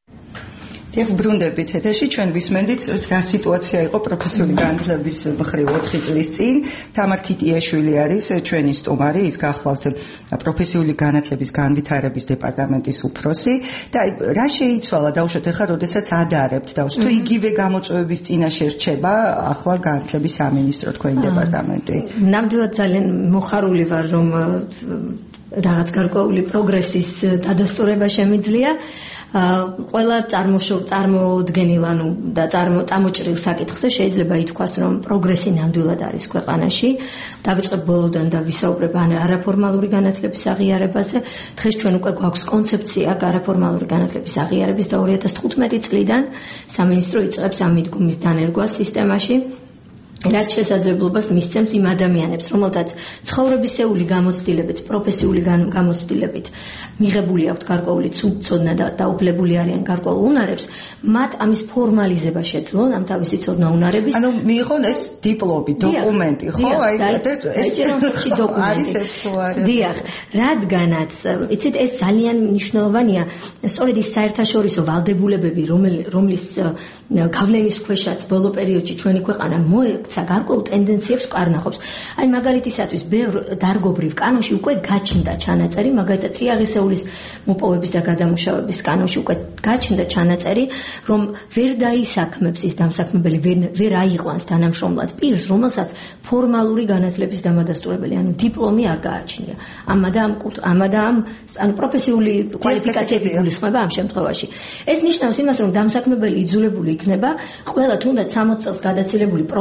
დიახ, ბრუნდებით ეთერში, ჩვენ ვისმენდით რა სიტუაცია იყო პროფესიული განათლების მხრივ ოთხი წლის წინ. თამარ ქიტიაშვილი არის ჩვენი სტუმარი, ის გახლავთ პროფესიული განათლების განვითარების დეპარტამენტის უფროსი და რა შეიცვალა დაუშვათ ახლა, როდესაც ადარებთ დაუშვათ, თუ იგივე გამოწვევების წინაშე რჩება ახლა განათლების სამინისტრო თქვენი დეპარტამენტი.
ნამდვილად ძალიან მოხარული ვარ, რომ რაღაც გარკვეული პროგრესის დადასტურება შემიძლია. ყველა წარმოდგენილ ანუ და წამოჭრილ საკითხზე შეიძლება ითქვას, რომ პროგრესი ნამდვილად არის ქვეყანაში. დავიწყებ ბოლოდან და ვისაუბრებ არაფორმალური განათლების აღიარებაზე. დღეს ჩვენ უკვე გვაქვს კონცეფცია არაფორმალური განათლების აღიარების და ორი ათას თხუთმეტი წლიდან სამინისტრო იწყებს ამ მიდგომის დანერგვას სისტემაში. რაც შესაძლებლობას მისცემს იმ ადამიანებს, რომელთაც ცხოვრებისეული გამოცდილებით, პროფესიული გამოცდილებით მიღებული აქვთ გარკვეული ცოდნა და დაუფლებული არიან გარკვეულ უნარებს, მათ ამის ფორმალიზება შეძლონ ამ თავისი ცოდნა უნარების.
ანუ მიიღონ ეს დიპლომი, დოკუმენტი, ხო? აი
ეს ჯერომში დოკუმენტი. დიახ, რადგანაც, იცით, ეს ძალიან მნიშვნელოვანია, სწორედ ის საერთაშორისო ვალდებულებები, რომლის გავლენის ქვეშაც ბოლო პერიოდში ჩვენი ქვეყანა მოექცა გარკვეულ ტენდენციებს კარნახობს. აი მაგალითისათვის ბევრ დარგობრივ კანონში უკვე გაჩნდა ჩანაწერი, მაგალითად წიაღისეულის მოპოვების და გადამუშავების კანონში უკვე გაჩნდა ჩანაწერი, რომ ვერ დაისაქმებს ის დამსაქმებელი, ვერ აიყვანს თანამშრომლად პირს, რომელსაც ფორმალური განათლების დამადასტურებელი, ანუ დიპლომი არ გააჩნია. ამადა ამ ამადა ამ ანუ პროფესიული კვალიფიკაციები გულისხმება ამ შემთხვევაში. ეს ნიშნავს იმას, რომ დამსაქმებელი იძულებული იქნება ყველა თუნდაც სამოც წელს გადაცილებული პროფესიონალი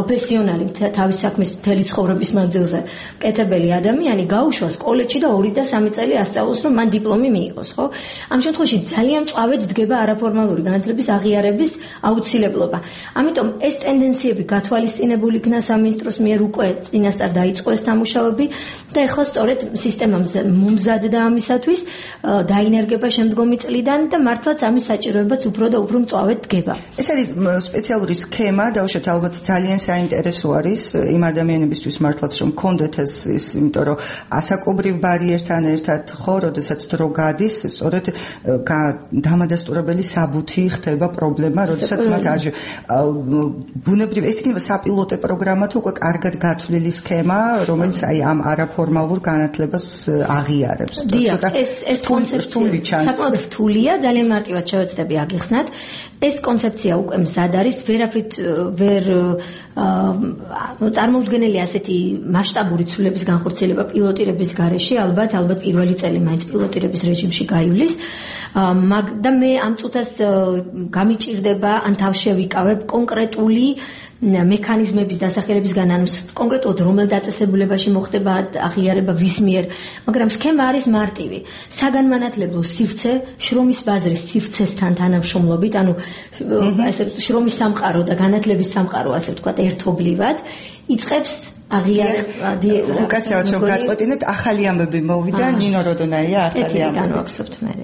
პროფესიონალი თავის საქმის მთელი ცხოვრების მანძილზე მკეთებელი ადამიანი გაუშვას კოლეჯში და ორი და სამი წელი ასწავლოს, რომ მან დიპლომი მიიღოს, ხო? ამ შემთხვევაში ძალიან მწვავედ დგება არაფორმალური განათლების აღიარების აუცილებლობა. ამიტომ ეს ტენდენციები გათვალისწინებული იქნა სამინისტროს მიერ უკვე წინასწარ დაიწყო ეს სამუშაოები და ეხლა სწორედ სისტემა მომზადდა ამისათვის, დაინერგება შემდგომი წლიდან და მართლაც ამის საჭიროებაც უფრო და უფრო მწვავედ დგება.
ეს არის სპეციალური სქემა, დავუშვათ ალბათ ძალიან საინტერესო არის იმ ადამიანებისთვის მართლაც რომ კონდეთ ეს, იმიტომ რომ ასაკობრივ ბარიერთან ერთად ხო, როდესაც დრო გადის, სწორედ დამადასტურებელი საბუთი ხდება პრობლემა, როდესაც მათ არ ბუნებრივ ეს იქნება საპილოტე პროგრამა თუ უკვე კარგად გათვლილი სქემა, რომელიც აი ამ არაფორმალურ განათლებას აღიარებს.
დიახ, ეს ეს კონცეფცია საკმაოდ რთულია, ძალიან მარტივად შევეცდები აგიხსნათ. ეს კონცეფცია უკვე მზად არის, ვერაფრით ვერ წარმოუდგენელი ასეთი მასშტაბური ცვლილების განხორციელება პილოტირების გარეშე, ალბათ, ალბათ პირველი წელი მაინც პილოტირების რეჟიმში გაივლის. და მე ამ წუთას გამიჭირდება ან თავშევიკავებ კონკრეტული მექანიზმების დასახელებისგან, ანუ კონკრეტულად რომელ დაწესებულებაში მოხდება აღიარება ვის მიერ, მაგრამ სქემა არის მარტივი. საგანმანათლებლო სივრცე შრომის ბაზრის სივრცესთან თანამშრომლობით, ანუ ესე შრომის სამყარო და განათლების სამყარო, ასე ვთქვათ, ერთობლივად იწყებს აღიარება.
უკაცრავად რომ გაწყვეტინებთ, ახალი ამბები მოვიდა, ნინო როდონაია ახალი ამბები.
განვახსოვთ მე.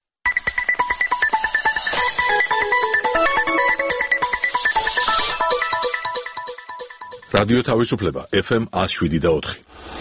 რადიო თავისუფლება ეფ ემ one oh seven და four.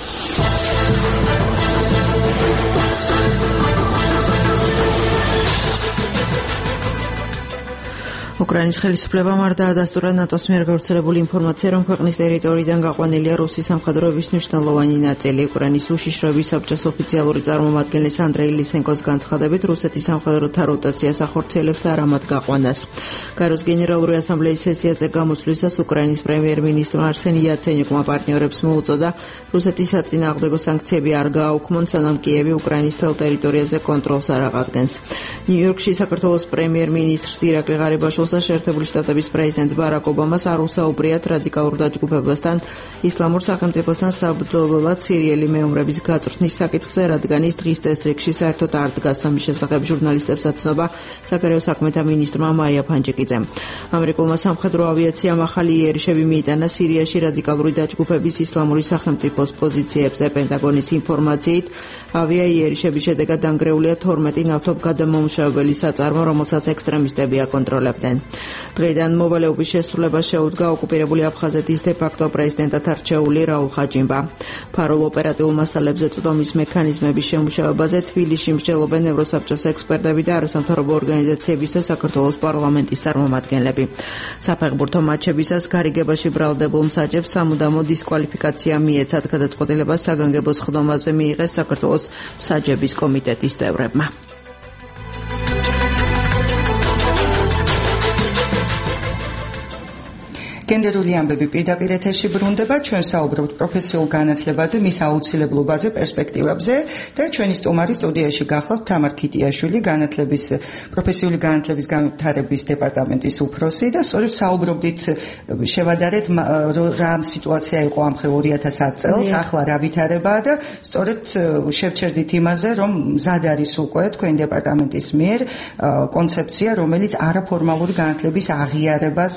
უკრაინის ხელისუფლებამ არ დაადასტურა ნატოს მიერ გავრცელებული ინფორმაცია, რომ ქვეყნის ტერიტორიიდან გაყვანილია რუსის სამხედროების მნიშვნელოვანი ნაწილი. უკრაინის უშიშროების საბჭოს ოფიციალური წარმომადგენლის ანდრეი ლისენკოს განცხადებით, რუსეთის სამხედროთა როტაციას ახორციელებს და არა მათ გაყვანას. გაეროს გენერალური ასამბლეის სესიაზე გამოსვლისას უკრაინის პრემიერ-მინისტრმა არსენ იაცენიუკმა პარტნიორებს მოუწოდა რუსეთის საწინააღმდეგო სანქციები არ გააუქმონ, სანამ კიევი უკრაინის მთელ ტერიტორიაზე კონტროლს არ აღადგენს. ნიუ-იორკში საქართველოს პრემიერ-მინისტრს ირაკლი ღარიბაშვილს და შეერთებული შტატების პრეზიდენტ ბარაკ ობამას არ უსაუბრიათ რადიკალურ დაჯგუფებასთან, ისლამურ სახელმწიფოსთან საბრძოლველად სირიელი მეომრების გაწვრთნის საკითხზე, რადგან ის დღის წესრიგში საერთოდ არ დგას. ამის შესახებ ჟურნალისტებს აცნობა საგარეო საქმეთა მინისტრმა მაია ფანჯიკიძემ. ამერიკულმა სამხედრო ავიაციამ ახალი იერიშები მიიტანა სირიაში რადიკალური დაჯგუფების ისლამური სახელმწიფოს პოზიციებზე. პენტაგონის ინფორმაციით, ავია იერიშების შედეგად დანგრეულია თორმეტი ნავთობგადამამუშავებელი საწარმო, რომელსაც ექსტრემისტები აკონტროლებდნენ. დღეიდან მოვალეობის შესრულება შეუდგა ოკუპირებული აფხაზეთის დე-ფაქტო პრეზიდენტად არჩეული რაულ ხაჯიმბა. ფარულ ოპერატიულ მასალებზე წვდომის მექანიზმების შემუშავებაზე თბილისში მსჯელობენ ევროსაბჭოს ექსპერტები და არასამთავრობო ორგანიზაციების და საქართველოს პარლამენტის წარმომადგენლები. საფეხბურთო მატჩებისას გარიგებაში ბრალდებულ მსაჯებს სამუდამო დისკვალიფიკაცია მიეცათ. გადაწყვეტილებას საგანგებო სხდომაზე მიიღეს საქართველოს მსაჯების კომიტეტის წევრებმა.
გენდერული ამბები პირდაპირ ეთერში ბრუნდება, ჩვენ საუბრობთ პროფესიულ განათლებაზე, მის აუცილებლობაზე, პერსპექტივებზე და ჩვენი სტუმარი სტუდიაში გახლავთ თამარ ქიტიაშვილი, განათლების პროფესიული განათლების განვითარების დეპარტამენტის უფროსი და სწორედ საუბრობდით, შევადარეთ რა სიტუაცია იყო ამხრივ ორი ათას ათ წელს, ახლა რა ვითარებაა და სწორედ შევჩერდით იმაზე, რომ მზად არის უკვე თქვენი დეპარტამენტის მიერ კონცეფცია, რომელიც არაფორმალური განათლების აღიარებას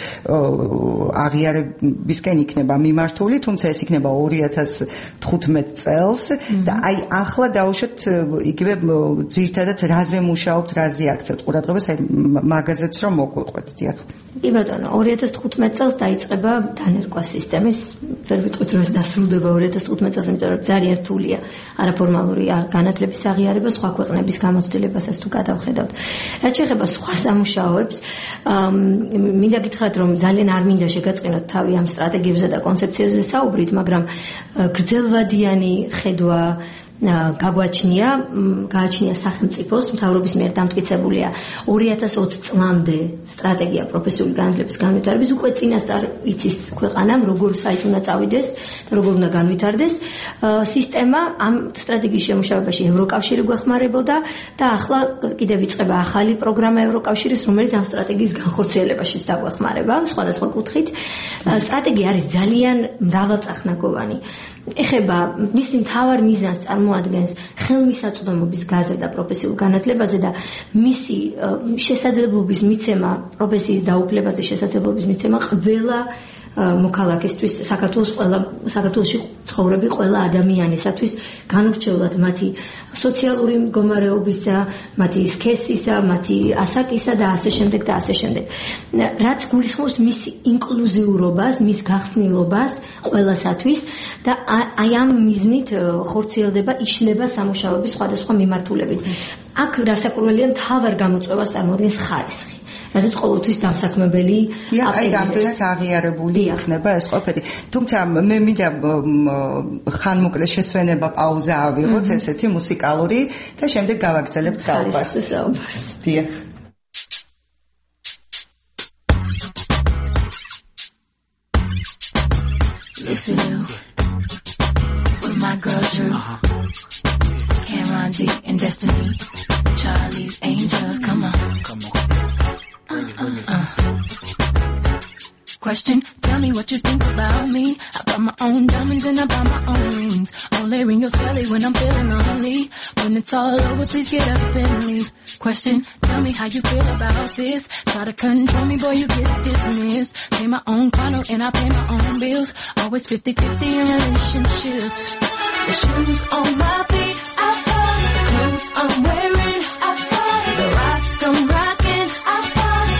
აღიარებისკენ იქნება მიმართული, თუმცა ეს იქნება ორი ათას თხუთმეტ წელს და აი ახლა დავუშვათ იგივე ძირითადად რაზე მუშაობთ, რაზე აქცევთ ყურადღებას, აი მაგაზეც რომ მოგვიყვეთ, დიახ.
კი ბატონო, ორი ათას თხუთმეტ წელს დაიწყება დანერგვა სისტემის, ვერ ვიტყვით რომ ეს დასრულდება ორი ათას თხუთმეტ წელს, იმიტომ რომ ძალიან რთულია არაფორმალური განათლების აღიარება სხვა ქვეყნების გამოცდილებასაც თუ გადავხედავთ. რაც შეეხება სხვა სამუშაოებს, მინდა გითხრათ რომ ძალიან არ მინდა შეგაწყინოთ თავი ამ სტრატეგიებზე და კონცეფციებზე საუბრით, მაგრამ გრძელვადიანი ხედვა გაგვაჩნია, გააჩნია სახელმწიფოს მთავრობის მიერ დამტკიცებულია ორი ათას ოცი წლამდე სტრატეგია პროფესიული განათლების განვითარების, უკვე წინასწარ იცის ქვეყანამ როგორ საით უნდა წავიდეს და როგორ უნდა განვითარდეს სისტემა. ამ სტრატეგიის შემუშავებაში ევროკავშირი გვეხმარებოდა და ახლა კიდევ იწყება ახალი პროგრამა ევროკავშირის, რომელიც ამ სტრატეგიის განხორციელებაშიც დაგვეხმარება სხვადასხვა კუთხით. სტრატეგია არის ძალიან მრავალწახნაგოვანი. ეხება მისი მთავარ მიზანს წარმოადგენს ხელმისაწვდომობის გაზრდა პროფესიულ განათლებაზე და მისი შესაძლებლობის მიცემა პროფესიის დაუფლებაზე შესაძლებლობის მიცემა ყველა მოქალაქისთვის, საქართველოს ყველა საქართველოში ცხოვრები ყველა ადამიანისათვის განურჩევლად მათი სოციალური მდგომარეობისა, მათი სქესისა, მათი ასაკისა და ასე შემდეგ და ასე შემდეგ. რაც გულისხმობს მის ინკლუზიურობას, მის გახსნილობას ყველასათვის და აი ამ მიზნით ხორციელდება, იშლება სამუშაოების სხვადასხვა მიმართულებით. აქ რასაკვირველია მთავარ გამოწვევას წარმოადგენს ხარისხი. რაზეც ყოველთვის დამსაქმებელი
აი რამდენად აღიარებული იქნება ეს ყოფილი. თუმცა მე მინდა ხანმოკლე შესვენება პაუზა ავიღოთ ესეთი მუსიკალური და შემდეგ გავაგრძელებთ საუბარს. დიახ.
Listen to with my girl Drew, Cameron D and Destiny, Charlie's Angels, come on. Come on. Uh, uh. Question, tell me what you think about me. I buy my own diamonds and I buy my own rings. Only ring your celly when I'm feeling lonely. When it's all over, please get up and leave. Question, tell me how you feel about this. Try to control me, boy, you get dismissed. Pay my own condo and I pay my own bills. Always fifty fifty in relationships. The shoes on my feet, I bought. The clothes I'm wearing, I bought. The rock I'm rocking, I bought.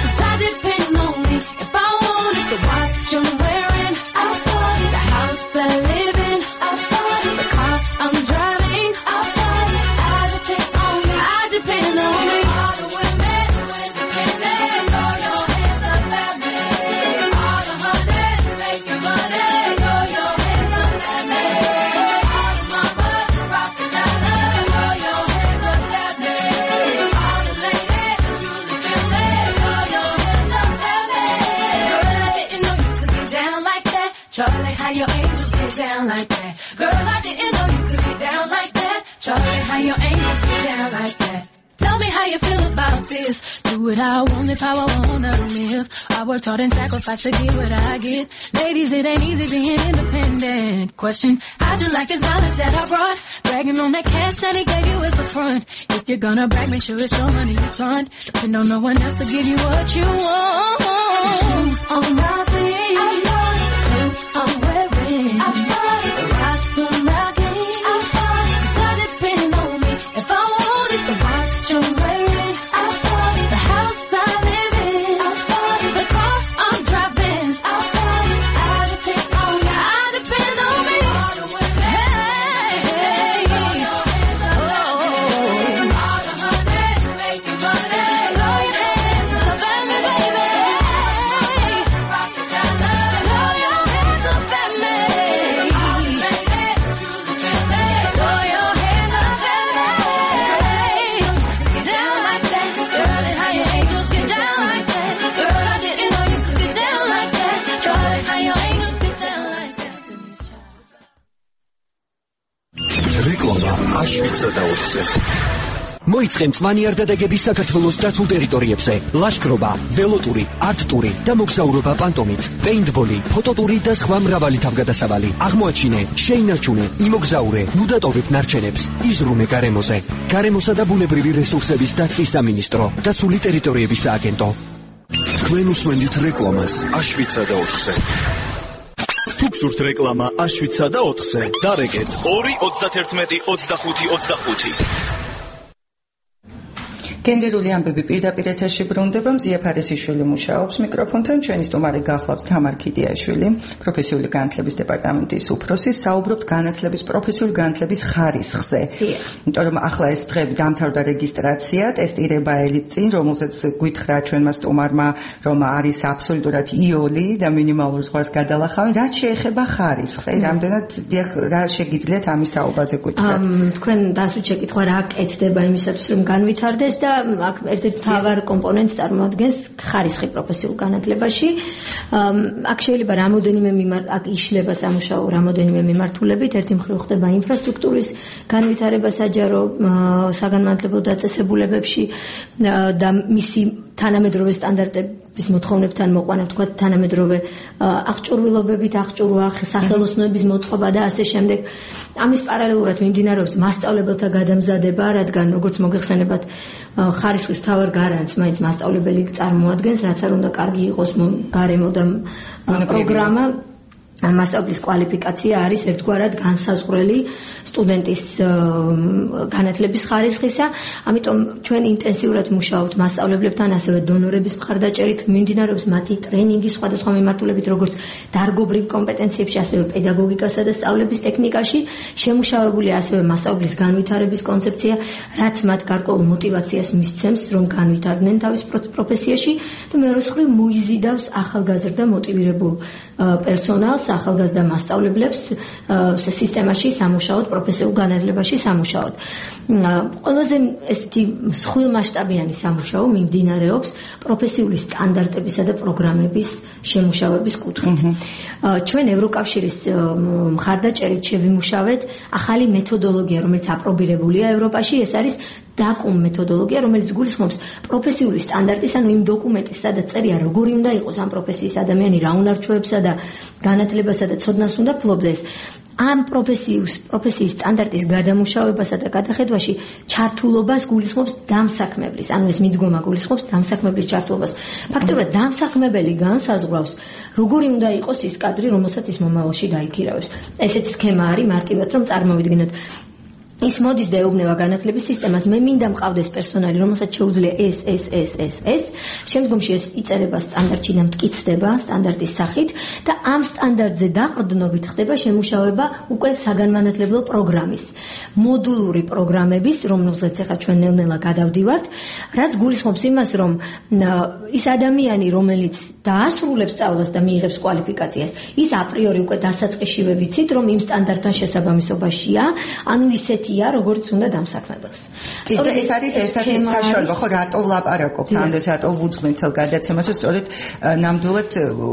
I'm wearing, I bought the house I live in, I bought the car I'm driving, I bought I depend on me, I depend on me. All the women who independent, throw your hands up at me. All the hunters making money, throw your hands up at me. All the mamas rocking dollar, throw your hands up at me. All the ladies who truly feel me, throw your hands up at me. Girl, I didn't know you could get down like that. Charlie, how your angels get down like that. Girl, I didn't know you could get down like that. Charlie, how your angels get down like that. Tell me how you feel about this. Do what I want, live how I wanna live. I worked hard and sacrificed to get what I get. Ladies, it ain't easy being independent. Question, how'd you like this knowledge that I brought? Bragging on that cash that he gave you as the front. If you're gonna brag, make sure it's your money you fund. Depend on no one else to give you what you want. The shoes on my feet, I bought. The clothes I'm wearing, I bought. The rock I'm rocking, I bought. 'Cause I depend on me. If I want it, the watch I'm wearing, I bought. The house I live in, I bought. The car I'm driving, I bought. I depend on me, I depend on me. All the women, hey, hey, throw your hands up at me. All the hunters making money, throw your hands up at me, baby. Rockin' dollar, throw your hands up at me. All the ladies who truly feel me, throw your hands up at me. Get down like that, Charlie, how your angels get down like that. Girl, I didn't know you could get down like that. Charlie, how your angels get down like that. Destiny's Child.
რეკლამა აშვიცა და ოთხზე. მოიწყე მწვანე არდადეგების საქართველოს დაცულ ტერიტორიებზე. ლაშქრობა, ველოტური, არტ-ტური და მოგზაურობა პანტომით, პეინტბოლი, ფოტოტური და სხვა მრავალი თავგადასავალი. აღმოაჩინე, შეინარჩუნე, იმოგზაურე, უდატოვებ ნარჩენებს, იზრუნე გარემოზე. გარემოსა და ბუნებრივი რესურსების დაცვის სამინისტრო, დაცული ტერიტორიების სააგენტო.
თქვენ უსმენთ რეკლამას აშვიცა და ოთხზე. თუ გსურთ რეკლამა აშვიცა და ოთხზე, დარეგეთ ორი ოცდათერთმეტი ოცდახუთი ოცდახუთი.
გენდერული ამბები პირდაპირ ეთერში ბრუნდება. მზია ფარესიშვილი მუშაობს მიკროფონთან, ჩვენი სტუმარი გახლავს თამარ ქიდიაშვილი, პროფესიული განათლების დეპარტამენტის უფროსი. საუბრობთ განათლების პროფესიული განათლების ხარისხზე. იმიტომ რომ ახლა ეს დღე დამთავრდა რეგისტრაცია, ტესტირება ელით წინ, რომელზეც გითხრა ჩვენმა სტუმარმა, რომ არის აბსოლუტურად იოლი და მინიმალურ ზღვას გადალახავენ. რაც შეეხება ხარისხს, აი რამდენად დიახ, რა შეგიძლიათ ამის თაობაზე გითხრათ?
თქვენ დასვით შეკითხვა რა კეთდება იმისათვის რომ განვითარდეს და აქ ერთ-ერთი მთავარ კომპონენტს წარმოადგენს ხარისხი პროფესიულ განათლებაში. აქ შეიძლება რამოდენიმე მიმართ აქ იშლება სამუშაო რამოდენიმე მიმართულებით. ერთი მხრივ ხდება ინფრასტრუქტურის განვითარება საჯარო საგანმანათლებლო დაწესებულებებში და მისი თანამედროვე სტანდარტების მოთხოვნებთან მოყვანა, თქვა თანამედროვე აღჭურვილობებით, აღჭურვა, სახელოსნოების მოწყობა და ასე შემდეგ. ამის პარალელურად მიმდინარეობს მასწავლებელთა გადამზადება, რადგან როგორც მოგეხსენებათ, ხარისხის მთავარ გარანტს მაინც მასწავლებელი წარმოადგენს, რაც არ უნდა კარგი იყოს გარემო და პროგრამა. მასწავლებლის კვალიფიკაცია არის ერთგვარად განსაზღვრელი სტუდენტის განათლების ხარისხისა, ამიტომ ჩვენ ინტენსიურად მუშაობთ მასწავლებლებთან, ასევე დონორების მხარდაჭერით, მიმდინარეობს მათი ტრენინგი სხვადასხვა მიმართულებით, როგორც დარგობრივ კომპეტენციებში, ასევე პედაგოგიკასა და სწავლების ტექნიკაში. შემუშავებულია ასევე მასწავლებლის განვითარების კონცეფცია, რაც მათ გარკვეულ მოტივაციას მისცემს, რომ განვითარდნენ თავის პროფესიაში და მეორე მხრივ მოიზიდავს ახალგაზრდა მოტივირებულ პერსონალს, ახალგაზრდა მასწავლებლებს სისტემაში სამუშაოდ, პროფესიულ განათლებაში სამუშაოდ. ყველაზე ესეთი მსხვილმასშტაბიანი სამუშაო მიმდინარეობს პროფესიული სტანდარტებისა და პროგრამების შემუშავების კუთხით. ჩვენ ევროკავშირის მხარდაჭერით შევიმუშავეთ ახალი მეთოდოლოგია, რომელიც აპრობირებულია ევროპაში, ეს არის დაკუმ მეთოდოლოგია, რომელიც გულისხმობს პროფესიული სტანდარტის, ანუ იმ დოკუმენტის, სადაც წერია როგორი უნდა იყოს ამ პროფესიის ადამიანი, რა უნარჩვებსა და განათლებასა და ცოდნას უნდა ფლობდეს. ამ პროფესიის პროფესიის სტანდარტის გადამუშავებასა და გადახედვაში ჩართულობას გულისხმობს დამსაქმებლის, ანუ ეს მიდგომა გულისხმობს დამსაქმებლის ჩართულობას. ფაქტობრივად დამსაქმებელი განსაზღვრავს, როგორი უნდა იყოს ის კადრი, რომელსაც ის მომავალში დაიქირავებს. ესეთი სქემა არის მარტივად რომ წარმოვიდგინოთ. ის მოდის და ეუბნება განათლების სისტემას, მე მინდა მყავდეს პერსონალი, რომელსაც შეუძლია ეს, ეს, ეს, ეს, ეს. შემდგომში ეს იწერება სტანდარტში და მტკიცდება სტანდარტის სახით და ამ სტანდარტზე დაყრდნობით ხდება შემუშავება უკვე საგანმანათლებლო პროგრამის, მოდულური პროგრამების, რომელზეც ახლა ჩვენ ნელ-ნელა გადავდივართ, რაც გულისხმობს იმას, რომ ის ადამიანი, რომელიც დაასრულებს სწავლას და მიიღებს კვალიფიკაციას, ის აპრიორი უკვე დასაწყისშივე ვიცით, რომ იმ სტანდარტთან შესაბამისობაშია, ანუ ისეთ როგორც უნდა დამსაქმებელს.
კიდე ეს არის ერთ-ერთი საშუალო, ხო, რატო ვლაპარაკობთ, ამდენს რატო ვუძღვით თელ გადაცემას, რომ სწორედ ნამდვილად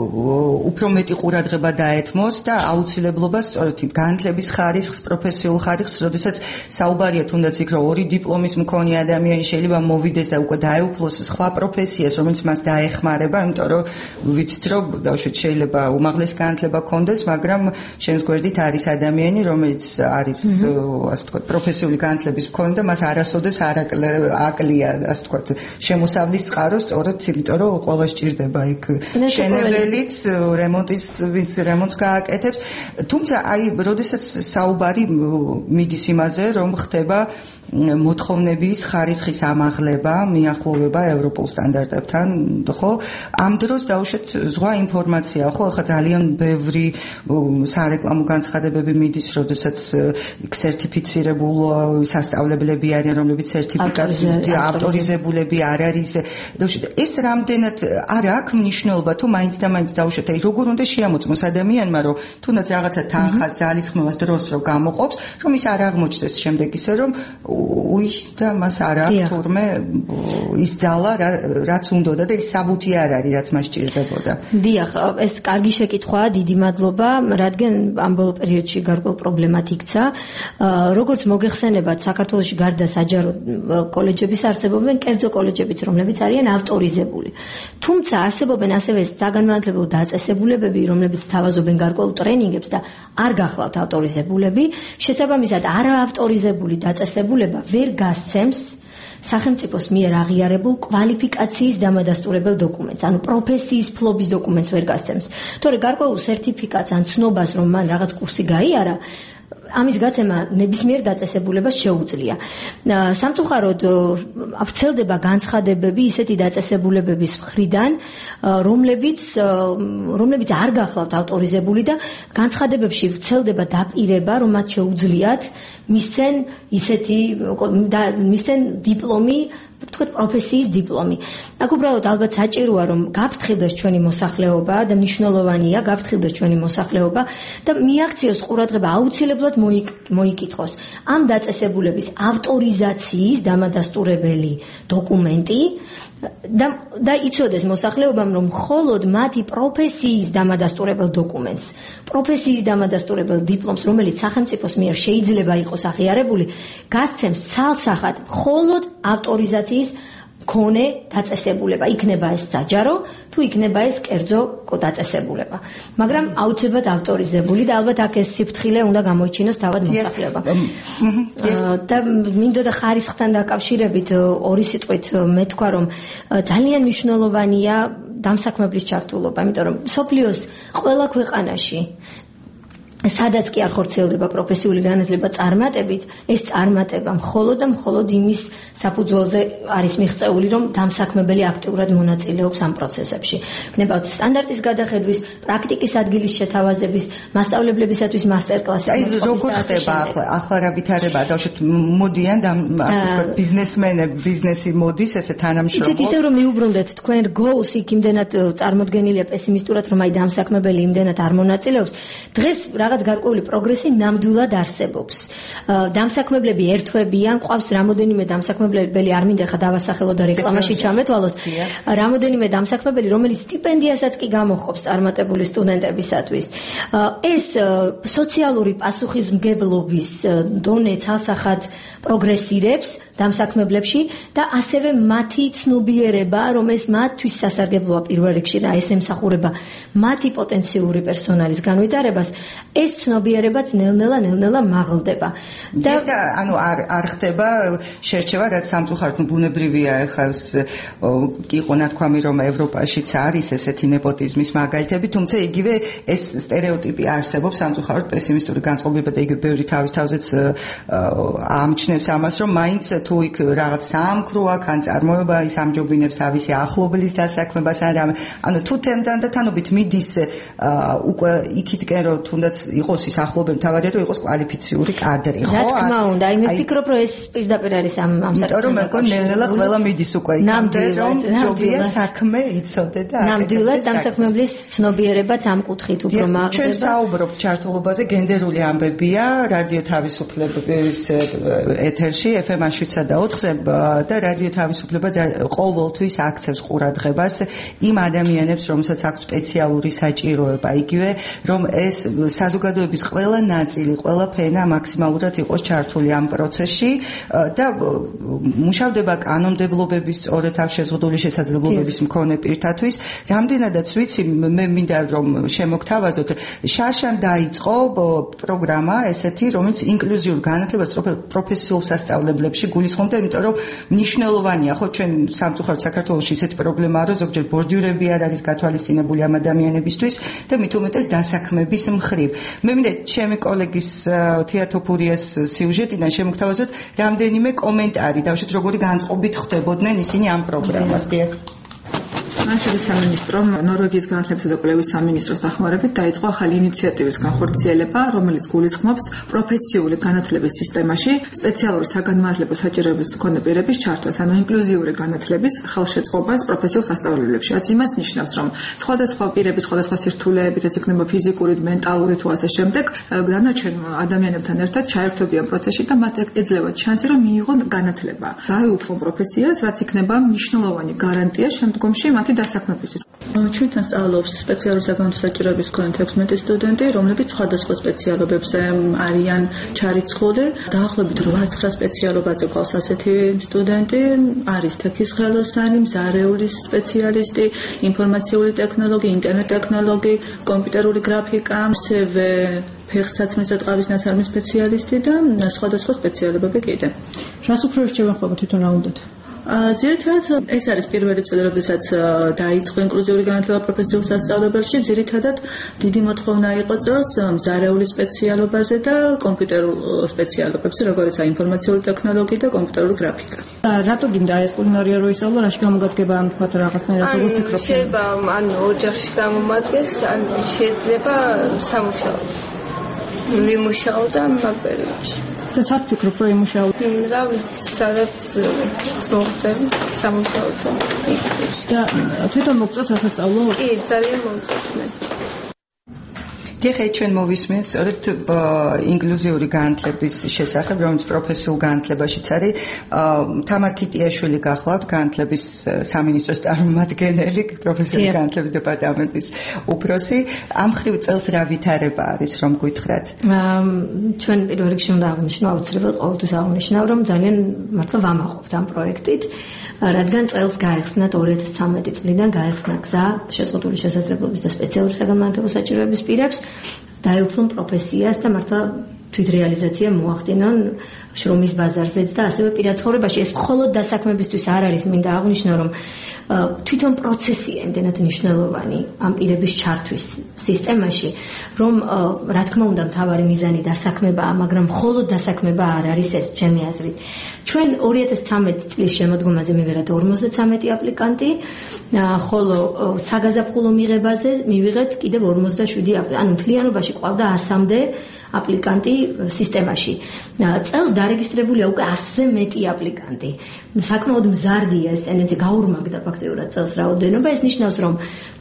უფრო მეტი ყურადღება დაეთმოს და აუცილებლობას სწორედ განათლების ხარისხს, პროფესიულ ხარისხს, როდესაც საუბარია თუნდაც იქ, რომ ორი დიპლომის მქონე ადამიანი შეიძლება მოვიდეს და უკვე დაეუფლოს სხვა პროფესიას, რომელიც მას დაეხმარება, იმიტომ რომ ვიცით, რომ ბავშვით შეიძლება უმაღლესი განათლება ჰქონდეს, მაგრამ შენს გვერდით არის ადამიანი, რომელიც არის ასე ვთქვათ, პროფესიული განათლების მქონე და მას არასოდეს არ აკლია, ასე ვთქვათ, შემოსავლის წყარო, სწორედ იმიტომ, რომ ყველა სჭირდება იქ შენებელიც, რემონტის, ვინც რემონტს გააკეთებს. თუმცა, აი, როდესაც საუბარი მიდის იმაზე, რომ ხდება მოთხოვნების ხარისხის ამაღლება, მიახლოვება ევროპულ სტანდარტებთან, ხო? ამ დროს დაუშვათ ზღვა ინფორმაცია, ხო? ახლა ძალიან ბევრი სარეკლამო განცხადებები მიდის, როდესაც სერტიფიცირებულ სასწავლებლები არიან, რომლებიც სერტიფიკაციით ავტორიზებულები არ არის. დაუშვათ ეს რამდენად არ აქვს მნიშვნელობა, თუ მაინც და მაინც დაუშვათ, აი როგორ უნდა შეამოწმოს ადამიანმა, რომ თუნდაც რაღაცა თანხას ძალისხმევას დროს რო გამოყოფს, რომ ის არ აღმოჩნდეს შემდეგ ისე, რომ უი და მას არ აქვს თურმე ის ძალა რაც უნდოდა და ის საბუთი არ არის რაც მას სჭირდებოდა.
დიახ, ეს კარგი შეკითხვაა, დიდი მადლობა, რადგან ამ ბოლო პერიოდში გარკვეულ პრობლემად იქცა. როგორც მოგეხსენებათ, საქართველოში გარდა საჯარო კოლეჯების არსებობენ კერძო კოლეჯებიც, რომლებიც არიან ავტორიზებული. თუმცა არსებობენ ასევე საგანმანათლებლო დაწესებულებები, რომლებიც თავაზობენ გარკვეულ ტრენინგებს და არ გახლავთ ავტორიზებულები. შესაბამისად, არაავტორიზებული დაწესებულება ვერ გასცემს სახელმწიფოს მიერ აღიარებულ კვალიფიკაციის დამადასტურებელ დოკუმენტს, ანუ პროფესიის ფლობის დოკუმენტს ვერ გასცემს. თორე გარკვეულ სერტიფიკატს ან ცნობას, რომ მან რაღაც კურსი გაიარა, ამის გაცემა ნებისმიერ დაწესებულებას შეუძლია. სამწუხაროდ ვრცელდება განცხადებები ისეთი დაწესებულებების მხრიდან, რომლებიც რომლებიც არ გახლავთ ავტორიზებული და განცხადებებში ვრცელდება დაპირება, რომ მათ შეუძლიათ მისცენ ისეთი მისცენ დიპლომი, თქვენ პროფესიის დიპლომი. აქ უბრალოდ ალბათ საჭიროა რომ გაფრთხილდეს ჩვენი მოსახლეობა და მნიშვნელოვანია გაფრთხილდეს ჩვენი მოსახლეობა და მიაქციოს ყურადღება აუცილებლად მოიკითხოს ამ დაწესებულების ავტორიზაციის დამადასტურებელი დოკუმენტი და და იცოდეს მოსახლეობამ რომ მხოლოდ მათი პროფესიის დამადასტურებელ დოკუმენტს პროფესიის დამადასტურებელ დიპლომს რომელიც სახელმწიფოს მიერ შეიძლება იყოს აღიარებული გასცემს ცალსახად მხოლოდ ავტორიზაციის მქონე დაწესებულება იქნება ეს საჯარო თუ იქნება ეს კერძო დაწესებულება მაგრამ აუცილებლად ავტორიზებული და ალბათ აქ ეს სიფრთხილე უნდა გამოიჩინოს თავად მოსახლეობამ და მინდოდა ხარისხთან დაკავშირებით ორი სიტყვით მე თქვა რომ ძალიან მნიშვნელოვანია დამსაქმებლის ჩართულობა იმიტომ რომ სოფლიოს ყველა ქვეყანაში სადაც კი არ ხორციელდება პროფესიული განათლება წარმატებით, ეს წარმატება მხოლოდ და მხოლოდ იმის საფუძველზე არის მიღწეული, რომ დამსაქმებელი აქტიურად მონაწილეობს ამ პროცესებში. გნებავთ სტანდარტის გადახედვის, პრაქტიკის ადგილის შეთავაზების, მასწავლებლებისათვის მასტერკლასების
მოწყობის. აი როგორ ხდება ახლა, ახლა რა ვითარებაა, დავშეთ მოდიან და ასე ვთქვათ, ბიზნესმენები, ბიზნესი მოდის ესე თანამშრომლობს.
იცით ისე რომ მიუბრუნდეთ თქვენ goals იქ იმდენად წარმოდგენილია პესიმისტურად, რომ აი დამსაქმებელი იმდენად არ მონაწილეობს. დღეს რაღაც გარკვეული პროგრესი ნამდვილად არსებობს. დამსაქმებლები ერთვებიან, ყავს რამოდენიმე დამსაქმებელი, არ მინდა ხა დავასახელო და რეკლამაში ჩამეთვალოს. რამოდენიმე დამსაქმებელი, რომელიც სტიპენდიასაც კი გამოჰყოფს წარმატებული სტუდენტებისათვის. ეს სოციალური პასუხისმგებლობის დონე ცალსახად პროგრესირებს დამსაქმებლებში და ასევე მათი ცნობიერება, რომ ეს მათთვის სასარგებლოა პირველ რიგში და ეს ემსახურება მათი პოტენციური პერსონალის განვითარებას, ეს ცნობიერებაც ნელ-ნელა ნელ-ნელა მაღლდება.
და ანუ არ არ ხდება შერჩევა, რაც სამწუხაროდ ბუნებრივია, ეხლა იყო ნათქვამი, რომ ევროპაშიც არის ესეთი ნეპოტიზმის მაგალითები, თუმცა იგივე ეს სტერეოტიპი არსებობს, სამწუხაროდ პესიმისტური განწყობილება და იგივე ბევრი თავის თავზეც ამჩნევს ამას, რომ მაინც თუ იქ რაღაც საამქრო აქვს, ან წარმოება ის ამჯობინებს თავისი ახლობლის დასაქმებას, ან რამე. ანუ თუ თანდათანობით მიდის უკვე იქითკენ, რომ თუნდაც იყოს ის ახლობელი, თავარია რომ იყოს კვალიფიციური კადრი, ხო?
რა თქმა უნდა, აი მე ვფიქრობ, რომ ეს პირდაპირ არის ამ ამ საკითხთან.
იმიტომ რომ მეგონი ნელ-ნელა ყველა მიდის უკვე იქამდე, რომ ჯობია საქმე იცოდე და
ნამდვილად დამსაქმებლის ცნობიერებაც ამ კუთხით უფრო მაღლდება.
ჩვენ საუბრობთ ჩართულობაზე, გენდერული ამბებია, რადიო თავისუფლების ეთერში ეფ ემ შვიდსა და ოთხზე და რადიო თავისუფლება ყოველთვის აქცევს ყურადღებას იმ ადამიანებს, რომელსაც აქვს სპეციალური საჭიროება, იგივე რომ ეს საზოგადოების ყველა ნაწილი, ყველა ფენა მაქსიმალურად იყოს ჩართული ამ პროცესში და მუშავდება კანონმდებლობების სწორედ შეზღუდული შესაძლებლობების მქონე პირთათვის. რამდენადაც ვიცი, მე მინდა რომ შემოგთავაზოთ, შარშან დაიწყო პროგრამა ესეთი, რომელიც ინკლუზიურ განათლებას პროფესიულ სასწავლებლებში გულისხმობდა, იმიტომ რომ მნიშვნელოვანია, ხო, ჩვენ სამწუხაროდ საქართველოში ისეთი პრობლემაა, რომ ზოგჯერ ბორდიურები არ არის გათვალისწინებული ამ ადამიანებისთვის და მით უმეტეს დასაქმების მხრივ. მე მინდა ჩემი კოლეგის თეატოფურიას სიუჟეტიდან შემოგთავაზოთ რამდენიმე კომენტარი, დავშეთ როგორი განწყობით ხდებოდნენ ისინი ამ პროგრამას.
განათლების სამინისტრომ ნორვეგიის განათლებისა და კვლევის სამინისტროს დახმარებით დაიწყო ახალი ინიციატივის განხორციელება, რომელიც გულისხმობს პროფესიული განათლების სისტემაში სპეციალური საგანმანათლებლო საჭიროების მქონე პირების ჩართვას, ანუ ინკლუზიური განათლების ხელშეწყობას პროფესიულ სასწავლებლებში. რაც იმას ნიშნავს, რომ სხვადასხვა პირების სხვადასხვა სირთულეებით, ეს იქნება ფიზიკური, მენტალური თუ ასე შემდეგ, დანარჩენ ადამიანებთან ერთად ჩაერთვებიან პროცესში და მათ ეძლევათ შანსი, რომ მიიღონ განათლება. დაეუფლონ პროფესიას, რაც იქნება მნიშვნელოვანი გარანტია შემდგომში მათი დასაქმებისთვის.
ჩვენთან სწავლობს სპეციალური საგანმანათლებლო საჭიროების მქონე თექვსმეტი სტუდენტი, რომლებიც სხვადასხვა სპეციალობებზე არიან ჩარიცხული. დაახლოებით რვა-ცხრა სპეციალობაზე ყავს ასეთი სტუდენტი, არის თექის ხელოსანი, მზარეულის სპეციალისტი, ინფორმაციული ტექნოლოგი, ინტერნეტ ტექნოლოგი, კომპიუტერული გრაფიკა, ასევე ფეხსაცმლის და ტყავის ნაცარმის სპეციალისტი და სხვადასხვა სპეციალობები კიდე.
რას უფრო რჩევენ ხოლმე თვითონ რა უნდათ?
ძირითადად ეს არის პირველი წელი, როდესაც დაიწყო ინკლუზიური განათლება პროფესიულ სასწავლებელში. ძირითადად დიდი მოთხოვნა იყო წელს მზარეული სპეციალობაზე და კომპიუტერულ სპეციალობებზე, როგორიც ინფორმაციული ტექნოლოგია და კომპიუტერული გრაფიკა. რატო გინდა ეს კულინარია რო ისწავლო, რაში გამოგადგება ამ თქვა რაღაცნაირად როგორ ფიქრობთ?
შეიძლება ან ოჯახში გამომადგეს, ან შეიძლება სამუშაოდ. ვიმუშაო და ამ პერიოდში.
და სად ფიქრობ რომ იმუშაო?
რა ვიცი, სადაც მოხდები სამუშაოზე.
და თვითონ მოგწონს სასწავლო?
კი, ძალიან მომწონს მე.
დიახ, ჩვენ მოვისმენთ სწორედ ინკლუზიური განათლების შესახებ, რომელიც პროფესიულ განათლებაშიც არის. თამარ ქიტიაშვილი გახლავთ განათლების სამინისტროს წარმომადგენელი, პროფესიული განათლების დეპარტამენტის უფროსი. ამ ხრივ წელს რა ვითარება არის, რომ გითხრათ?
ჩვენ პირველ რიგში უნდა აღნიშნო, აუცილებლად ყოველთვის აღნიშნავ, რომ ძალიან მართლა ვამაყობთ ამ პროექტით. რადგან წელს გაიხსნათ ორი ათას ცხრამეტი წლიდან გაიხსნა გზა შეზღუდული შესაძლებლობის და სპეციალური საგანმანათლებლო საჭიროების პირებს დაეუფლონ პროფესიას და მართლა თვითრეალიზაცია მოახდინონ შრომის ბაზარზეც და ასევე პირად ცხოვრებაში. ეს მხოლოდ დასაქმებისთვის არ არის, მინდა აღვნიშნო, რომ თვითონ პროცესია იმდენად მნიშვნელოვანი ამ პირების ჩართვის სისტემაში, რომ რა თქმა უნდა მთავარი მიზანი დასაქმებაა, მაგრამ მხოლოდ დასაქმება არ არის ეს, ჩემი აზრით. ჩვენ ორი ათას ცხრამეტი წლის შემოდგომაზე მივიღეთ ორმოცდათვრამეტი აპლიკანტი, ხოლო საგაზაფხულო მიღებაზე მივიღეთ კიდევ ორმოცდაშვიდი აპლიკანტი, ანუ მთლიანობაში ყავდა ასამდე აპლიკანტი სისტემაში. წელს დარეგისტრებულია უკვე ასზე მეტი აპლიკანტი. საკმაოდ მზარდია ეს ტენდენცია, გაურმაგდა ფაქტიურად წელს რაოდენობა. ეს ნიშნავს, რომ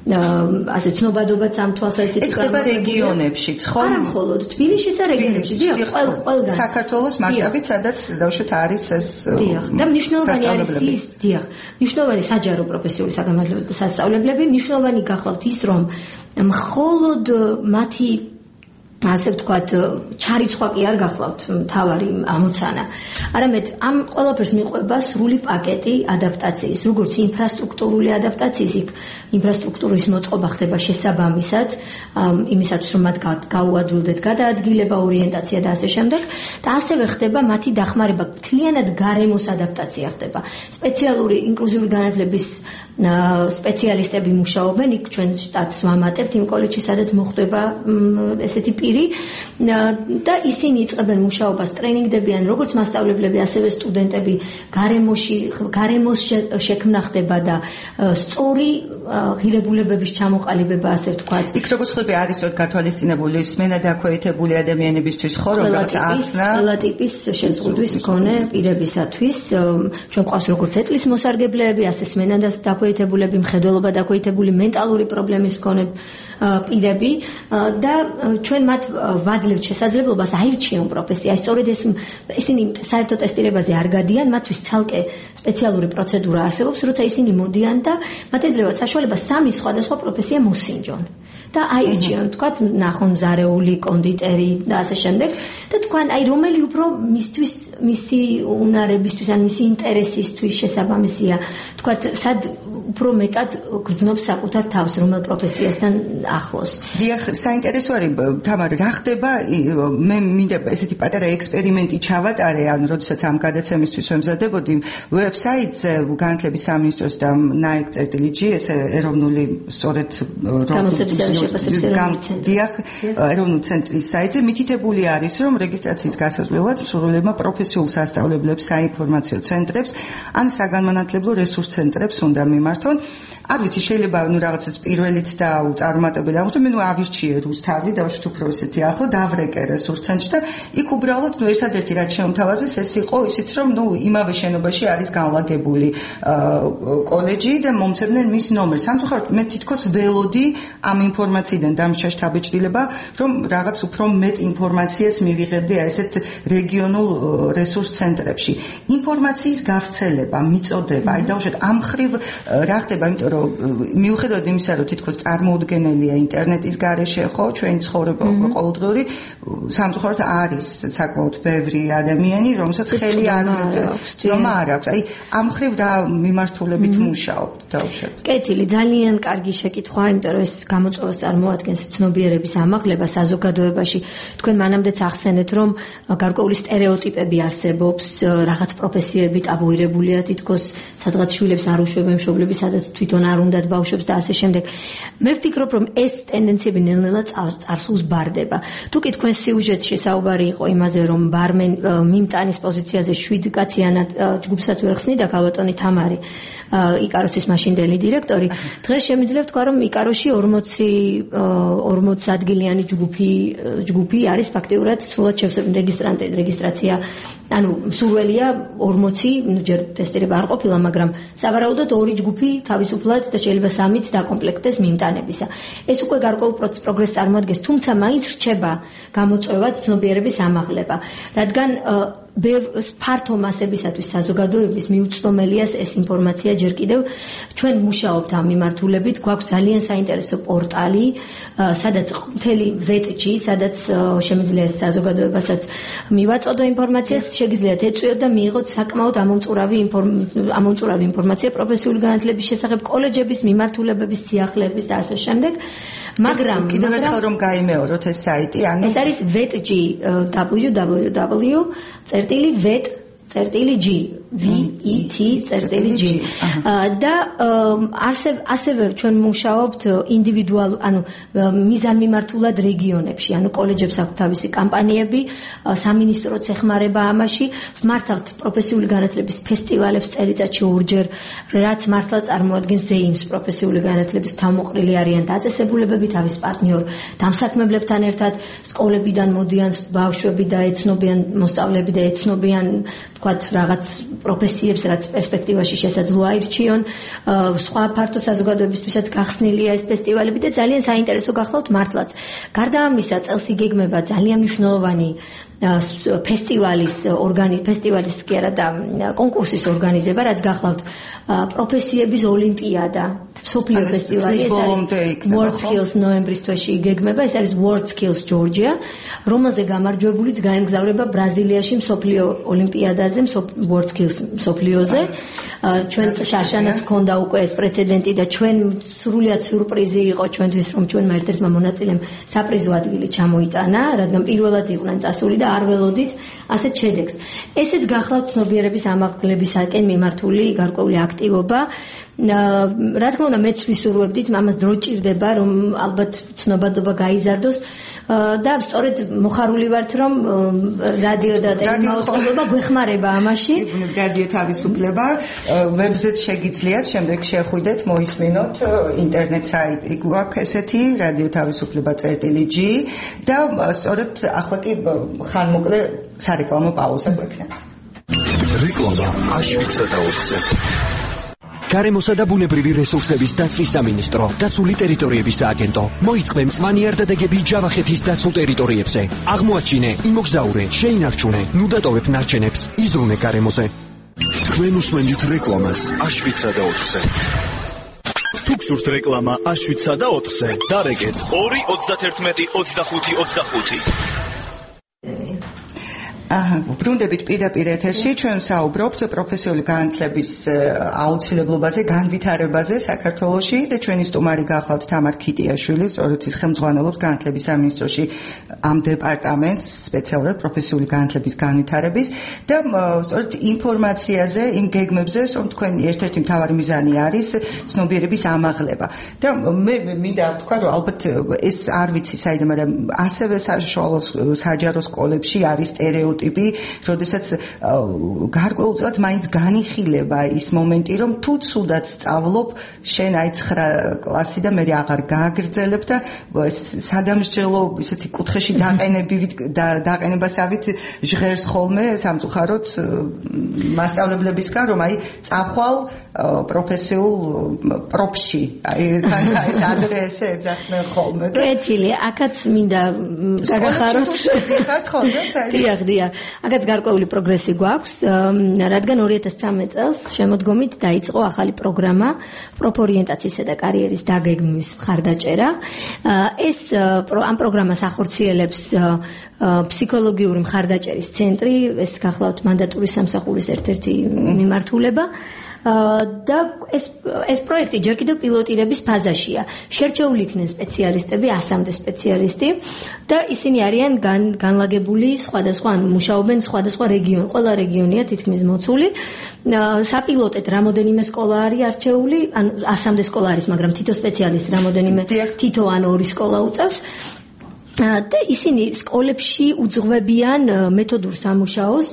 ასე ცნობადობაც ამ თვალსაზრისით
ეს ხდება რეგიონებშიც, ხო?
არა მხოლოდ თბილისშიც და რეგიონებში, დიახ, ყველგან.
საქართველოს მასშტაბით, სადაც დავუშვათ არის ეს
დიახ, და მნიშვნელოვანი არის ის, დიახ, მნიშვნელოვანი საჯარო პროფესიული საგანმანათლებლო და სასწავლებლები, მნიშვნელოვანი გახლავთ ის, რომ მხოლოდ მათი ასე ვთქვათ, ჩარიცხვა კი არ გახლავთ მთავარი ამოცანა. არამედ ამ ყველაფერს მიყვება სრული პაკეტი ადაპტაციის, როგორც ინფრასტრუქტურული ადაპტაციის, იქ ინფრასტრუქტურის მოწყობა ხდება შესაბამისად, იმისათვის რომ მათ გაუადვილდეთ გადაადგილება, ორიენტაცია და ასე შემდეგ, და ასევე ხდება მათი დახმარება, მთლიანად გარემოს ადაპტაცია ხდება. სპეციალური ინკლუზიური განათლების სპეციალისტები მუშაობენ, იქ ჩვენ შტატს ვამატებთ იმ კოლეჯში, სადაც მოხდება ესეთი პირი და ისინი იწყებენ მუშაობას, ტრენინგდებიან როგორც მასწავლებლები, ასევე სტუდენტები, გარემოში, გარემოს შექმნა ხდება და სწორი ღირებულებების ჩამოყალიბება, ასე ვთქვათ.
იქ როგორც ხდება არის სწორედ გათვალისწინებული სმენა დაქვეითებული ადამიანებისთვის, ხო, როგორც ახსნა
ყველა ტიპის შეზღუდვის მქონე პირებისათვის, ჩვენ ყავს როგორც ეტლის მოსარგებლეები, ასე სმენა დაქვეითებულები, მხედველობა დაქვეითებული, მენტალური პრობლემის მქონე პირები და ჩვენ მათ ვაძლევთ შესაძლებლობას აირჩიონ პროფესია. სწორედ ეს ისინი საერთო ტესტირებაზე არ გადიან, მათთვის ცალკე სპეციალური პროცედურა არსებობს, როცა ისინი მოდიან და მათ ეძლევათ საშუალება სამი სხვადასხვა პროფესია მოსინჯონ. და აირჩიონ, თქვათ, ნახონ მზარეული, კონდიტერი და ასე შემდეგ და თქვენ აი რომელი უფრო მისთვის მისი უნარებისთვის ან მისი ინტერესისთვის შესაბამისია, თქვათ, სად უფრო მეტად გრძნობს საკუთარ თავს, რომელ პროფესიასთან ახლოს.
დიახ, საინტერესო არის, თამარ, რა ხდება, მე მინდა ესეთი პატარა ექსპერიმენტი ჩავატარე, ანუ როდესაც ამ გადაცემისთვის ვემზადებოდი, ვებსაიტზე განათლების სამინისტროს და ნაიკ.ჯი, ეს ეროვნული სწორედ დიახ, ეროვნული ცენტრის საიტზე მითითებული არის, რომ რეგისტრაციის გასაზრდელად სრულიადმა პროფესიულ სასწავლებლებს, საინფორმაციო ცენტრებს ან საგანმანათლებლო რესურს ცენტრებს უნდა მიმართონ. არ ვიცი, შეიძლება ნუ რაღაცას პირველიც და წარუმატებელი აღმოჩნდა, მე ნუ ავირჩიე რუსთავი, დავშვით უფრო ესეთი ახლო, დავრეკე რესურს ცენტრში და იქ უბრალოდ ნუ ერთადერთი რაც შემოთავაზეს, ეს იყო ისიც, რომ ნუ იმავე შენობაში არის განლაგებული კოლეჯი და მომცემდნენ მის ნომერს. სამწუხაროდ მე თითქოს ველოდი ამ ინფორმაციიდან დამრჩა შთაბეჭდილება, რომ რაღაც უფრო მეტ ინფორმაციას მივიღებდი ესეთ რეგიონულ რესურს ცენტრებში. ინფორმაციის გავრცელება, მიწოდება, აი დავუშვით ამ ხრივ რა ხდება, იმიტომ რომ მიუხედავად იმისა, რომ თითქოს წარმოუდგენელია ინტერნეტის გარეშე, ხო, ჩვენი ცხოვრება ყოველდღიური, სამწუხაროდ არის საკმაოდ ბევრი ადამიანი, რომელსაც ხელი არ ძომა არ აქვს. აი ამ ხრივ რა მიმართულებით მუშაობთ, დავუშვით.
კეთილი, ძალიან კარგი შეკითხვა, იმიტომ რომ ეს გამოწვევას წარმოადგენს ცნობიერების ამაღლება საზოგადოებაში. თქვენ მანამდეც ახსენეთ, რომ გარკვეული სტერეოტიპები არსებობს, რაღაც პროფესიები ტაბუირებულია, თითქოს სადღაც შვილებს არ უშვებენ მშობლები, სადაც თვითონ არ უნდათ ბავშვებს და ასე შემდეგ. მე ვფიქრობ, რომ ეს ტენდენციები ნელ-ნელა წარსულს ბარდება. თუ კი თქვენ სიუჟეტში საუბარი იყო იმაზე, რომ ბარმენ მიმტანის პოზიციაზე შვიდ კაციანად ჯგუფსაც ვერ ხსნიდა ქალბატონი თამარი, იკაროსის მაშინდელი დირექტორი. დღეს შემიძლია ვთქვა, რომ იკაროში ორმოც ადგილიანი ჯგუფი ჯგუფი არის ფაქტიურად სრულად რეგისტრანტი რეგისტრაცია, ანუ სურველია ორმოცი, ნუ ჯერ ტესტირება არ ყოფილა, მაგრამ სავარაუდოდ ორი ჯგუფი თავისუფლად და შეიძლება სამიც დაკომპლექტდეს მიმტანებისა. ეს უკვე გარკვეულ პროგრესს წარმოადგენს, თუმცა მაინც რჩება გამოწვევად ცნობიერების ამაღლება, რადგან ფართო მასებისათვის საზოგადოების მიუწვდომელია ეს ინფორმაცია ჯერ კიდევ. ჩვენ მუშაობთ ამ მიმართულებით, გვაქვს ძალიან საინტერესო პორტალი, სადაც მთელი ვეტჯი, სადაც შემიძლია საზოგადოებასაც მივაწოდო ინფორმაციას, შეგიძლიათ ეწვიოთ და მიიღოთ საკმაოდ ამომწურავი ამომწურავი ინფორმაცია პროფესიული განათლების შესახებ, კოლეჯების მიმართულებების, სიახლეების და ასე შემდეგ. მაგრამ
კიდევ ერთხელ რომ გაიმეოროთ ეს საიტი, ანუ
ეს არის vetg www წერტილი vet წერტილი g v e t წერტილი g და ასევე ასევე ჩვენ მუშაობთ ინდივიდუალ, ანუ მიზანმიმართულად რეგიონებში, ანუ კოლეჯებს აქვს თავისი კამპანიები, სამინისტროც ეხმარება ამაში, ვმართავთ პროფესიული განათლების ფესტივალებს წელიწადში ორჯერ, რაც მართლა წარმოადგენს ზეიმს პროფესიული განათლების თავმოყრილი არიან დაწესებულებები თავის პარტნიორ დამსაქმებლებთან ერთად, სკოლებიდან მოდიან ბავშვები და ეცნობიან მოსწავლეები და ეცნობიან თქვათ რაღაც პროფესიებს, რაც პერსპექტივაში შესაძლოა აირჩიონ, სხვა ფართო საზოგადოებისთვისაც გახსნილია ეს ფესტივალები და ძალიან საინტერესო გახლავთ მართლაც. გარდა ამისა, წელს იგეგმება ძალიან მნიშვნელოვანი ფესტივალის ორგანი ფესტივალის კი არა და კონკურსის ორგანიზება, რაც გახლავთ პროფესიების ოლიმპიადა, მსოფლიო ფესტივალი, ეს არის World Skills ნოემბრის თვეში იგეგმება, ეს არის World Skills Georgia, რომელზე გამარჯვებულიც გაემგზავრება ბრაზილიაში მსოფლიო ოლიმპიადაზე, World Skills მსოფლიოზე. ჩვენ შარშანაც ჰქონდა უკვე ეს პრეცედენტი და ჩვენ სრულიად სიურპრიზი იყო ჩვენთვის, რომ ჩვენმა ერთ-ერთმა მონაწილემ საპრიზო ადგილი ჩამოიტანა, რადგან პირველად იყვნენ წასული და არ ველოდით ასეთ შედეგს. ესეც გახლავთ ცნობიერების ამაღლებისაკენ მიმართული გარკვეული აქტივობა. რა თქმა უნდა, მეც ვისურვებდით, ამას დრო ჭირდება, რომ ალბათ ცნობადობა გაიზარდოს და სწორედ მოხარული ვართ, რომ რადიო და ტელემაუწყებლობა გვეხმარება ამაში.
რადიო თავისუფლება, ვებზეც შეგიძლიათ შემდეგ შეხვიდეთ, მოისმინოთ, ინტერნეტ საიტი გვაქვს ესეთი, რადიო თავისუფლება წერტილი G და სწორედ ახლა კი ხანმოკლე სარეკლამო პაუზა გვექნება.
რეკლამა აშვიცა და ოთხზე.
გარემოსა და ბუნებრივი რესურსების დაცვის სამინისტრო, დაცული ტერიტორიების სააგენტო მოიწვია მწვანეარდადეგები ჯავახეთის დაცულ ტერიტორიებზე. აღმოაჩინე, იმოგზაურე, შეინარჩუნე, ნუ დატოვებ ნარჩენებს, იზრუნე გარემოზე.
თქვენ უსმენთ რეკლამას აშვიცა და ოთხზე. თუ გსურთ რეკლამა აშვიცა და ოთხზე, დარეგეთ ორი ოცდაერთმეტი ოცდახუთი ოცდახუთი.
აჰა, ბრუნდებით პირდაპირ ეთერში, ჩვენ საუბრობთ პროფესიული განათლების აუცილებლობაზე, განვითარებაზე საქართველოში და ჩვენი სტუმარი გახლავთ თამარ ქიტიაშვილი, სწორედ ის ხელმძღვანელობს განათლების სამინისტროში ამ დეპარტამენტს, სპეციალურად პროფესიული განათლების განვითარების და სწორედ ინფორმაციაზე, იმ გეგმებზე, რომ თქვენი ერთ-ერთი მთავარი მიზანი არის ცნობიერების ამაღლება. და მე მინდა ვთქვა, რომ ალბათ ეს არ ვიცი საიდან, მაგრამ ასევე საშუალო საჯარო სკოლებში არის სტერეოტიპი ტიპი, როდესაც გარკვეულწილად მაინც განიხილება ის მომენტი, რომ თუ ცუდად სწავლობ, შენ აი ცხრა კლასი და მე აღარ გააგრძელებ და სადამსჯელო ისეთი კუთხეში დაყენებივით და დაყენებასავით ჟღერს ხოლმე სამწუხაროდ მასწავლებლებისგან, რომ აი წახვალ პროფესიულ პროფში, აი ეს ადრესე ეძახდნენ ხოლმე და
კეთილი, აქაც მინდა გაგახაროთ.
ხართ ხოლმე საერთოდ.
დიახ, დიახ. აქაც გარკვეული პროგრესი გვაქვს, რადგან ორი ათას ცხრამეტ წელს შემოდგომით დაიწყო ახალი პროგრამა პროფორიენტაციისა და კარიერის დაგეგმვის მხარდაჭერა. ეს ამ პროგრამას ახორციელებს ფსიქოლოგიური მხარდაჭერის ცენტრი, ეს გახლავთ მანდატური სამსახურის ერთ-ერთი მიმართულება. და ეს ეს პროექტი ჯერ კიდევ პილოტირების ფაზაშია. შერჩეული იქნენ სპეციალისტები, ასამდე სპეციალისტი და ისინი არიან განლაგებული სხვადასხვა, ანუ მუშაობენ სხვადასხვა რეგიონ, ყველა რეგიონია თითქმის მოცული. საპილოტეთ რამოდენიმე სკოლა არის არჩეული, ანუ ასამდე სკოლა არის, მაგრამ თითო სპეციალისტი რამოდენიმე თითო ან ორი სკოლა უწევს. და ისინი სკოლებში უძღვებიან მეთოდურ სამუშაოს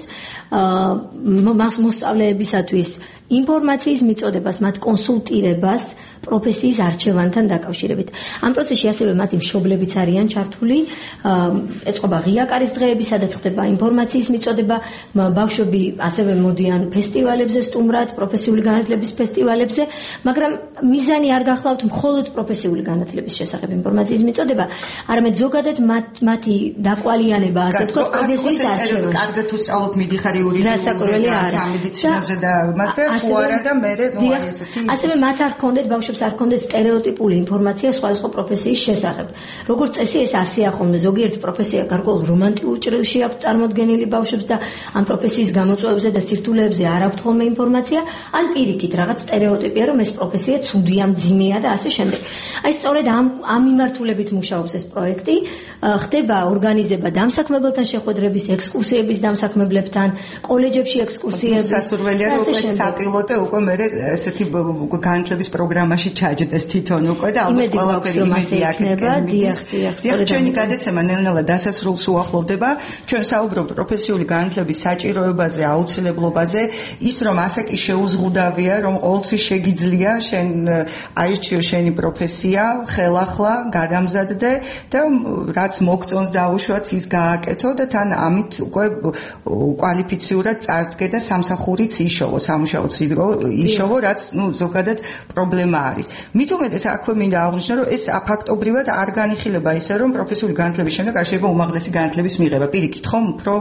მოსწავლეებისათვის ინფორმაციის მიწოდებას, მათ კონსულტირებას პროფესიის არჩევანთან დაკავშირებით. ამ პროცესში ასევე მათი მშობლებიც არიან ჩართული. ეწყობა ღია კარის დღეები, სადაც ხდება ინფორმაციის მიწოდება. ბავშვები ასევე მოდიან ფესტივალებზე სტუმრად, პროფესიული განათლების ფესტივალებზე, მაგრამ მიზანი არ გახლავთ მხოლოდ პროფესიული განათლების შესახებ ინფორმაციის მიწოდება, არამედ ზოგადად მათი დაკვალიანება, ასე ვთქვათ, პროფესიის არჩევანში.
კარგად უსწავლობ მედიხარიული სამედიცინოზე და მასე უარა და მე ნუ აი ესეთი.
ასევე მათ არ ჰქონდეთ ბავშვებს არ ჰქონდეთ სტერეოტიპული ინფორმაცია სხვადასხვა პროფესიის შესახებ. როგორც წესი ეს ასეა ხოლმე, ზოგიერთი პროფესია გარკვეულ რომანტიკულ ჭრილში აქვს წარმოდგენილი ბავშვებს და ამ პროფესიის გამოწვევებზე და სირთულეებზე არ აქვთ ხოლმე ინფორმაცია, ან პირიქით რაღაც სტერეოტიპია, რომ ეს პროფესია ცუდია, მძიმეა და ასე შემდეგ. აი სწორედ ამ ამ მიმართულებით მუშაობს ეს პროექტი. ხდება ორგანიზება დამსაქმებელთან შეხვედრების, ექსკურსიების დამსაქმებლებთან, კოლეჯებში ექსკურსიები.
სასურველია რომ ეს საპილოტე უკვე მე ესეთი განათლების პროგრამაში ჩაჯდეს თვითონ უკვე და ალბათ ყველაფერი იმედი აქეთკენ მიდის. დიახ, ჩვენი გადაცემა ნელ-ნელა დასასრულს უახლოვდება. ჩვენ საუბრობთ პროფესიული განათლების საჭიროებაზე, აუცილებლობაზე, ის რომ ასე კი შეუზღუდავია, რომ ყოველთვის შეგიძლია შენ აირჩიო შენი პროფესია, ხელახლა გადამზადდე და რაც მოგწონს დაუშვათ ის გააკეთო და თან ამით უკვე კვალიფიციურად წარსდგე და სამსახურიც იშოვო, სამუშაოც იშოვო, რაც ნუ ზოგადად პრობლემა არის. მით უმეტეს აქვე მინდა აღვნიშნო, რომ ეს ფაქტობრივად არ განიხილება ისე, რომ პროფესიული განათლების შემდეგ არ შეიძლება უმაღლესი განათლების მიღება. პირიქით, ხომ, უფრო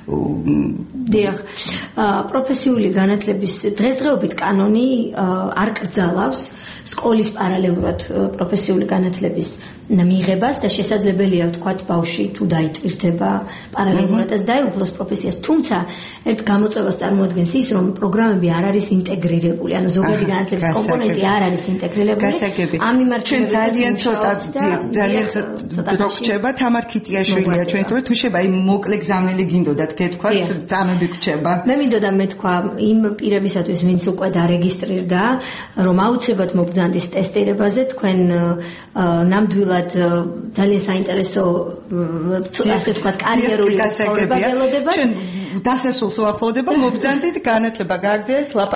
დიახ, პროფესიული განათლების დღესდღეობით კანონი არ კრძალავს სკოლის პარალელურად პროფესიული განათლების მიღებას და შესაძლებელია ვთქვათ ბავშვი თუ დაიტვირთება პარალელურადაც დაეუფლოს პროფესიას, თუმცა ერთ გამოწვევას წარმოადგენს ის, რომ პროგრამები არ არის ინტეგრირებული, ანუ ზოგადი განათლების კომპონენტი არ არის ინტეგრირებული. ამ მიმართულებით
ძალიან ცოტა ძალიან ცოტა რო გრჩება, თამარ ქიტიაშვილია ჩვენი თუ თუ შეიძლება იმ მოკლე გზავნილი გინდოდათ გეთქვათ, წამები გრჩება.
მე მინდოდა მეთქვა იმ პირებისათვის, ვინც უკვე დარეგისტრირდა, რომ აუცილებლად მოგზანდეს ტესტირებაზე, თქვენ ნამდვილად ძალიან საინტერესო ასე ვთქვათ კარიერული ცხოვრება გელოდებათ.
ჩვენ დასასრულს უახლოვდება, მოგზანდით განათლება გააგრძელებთ.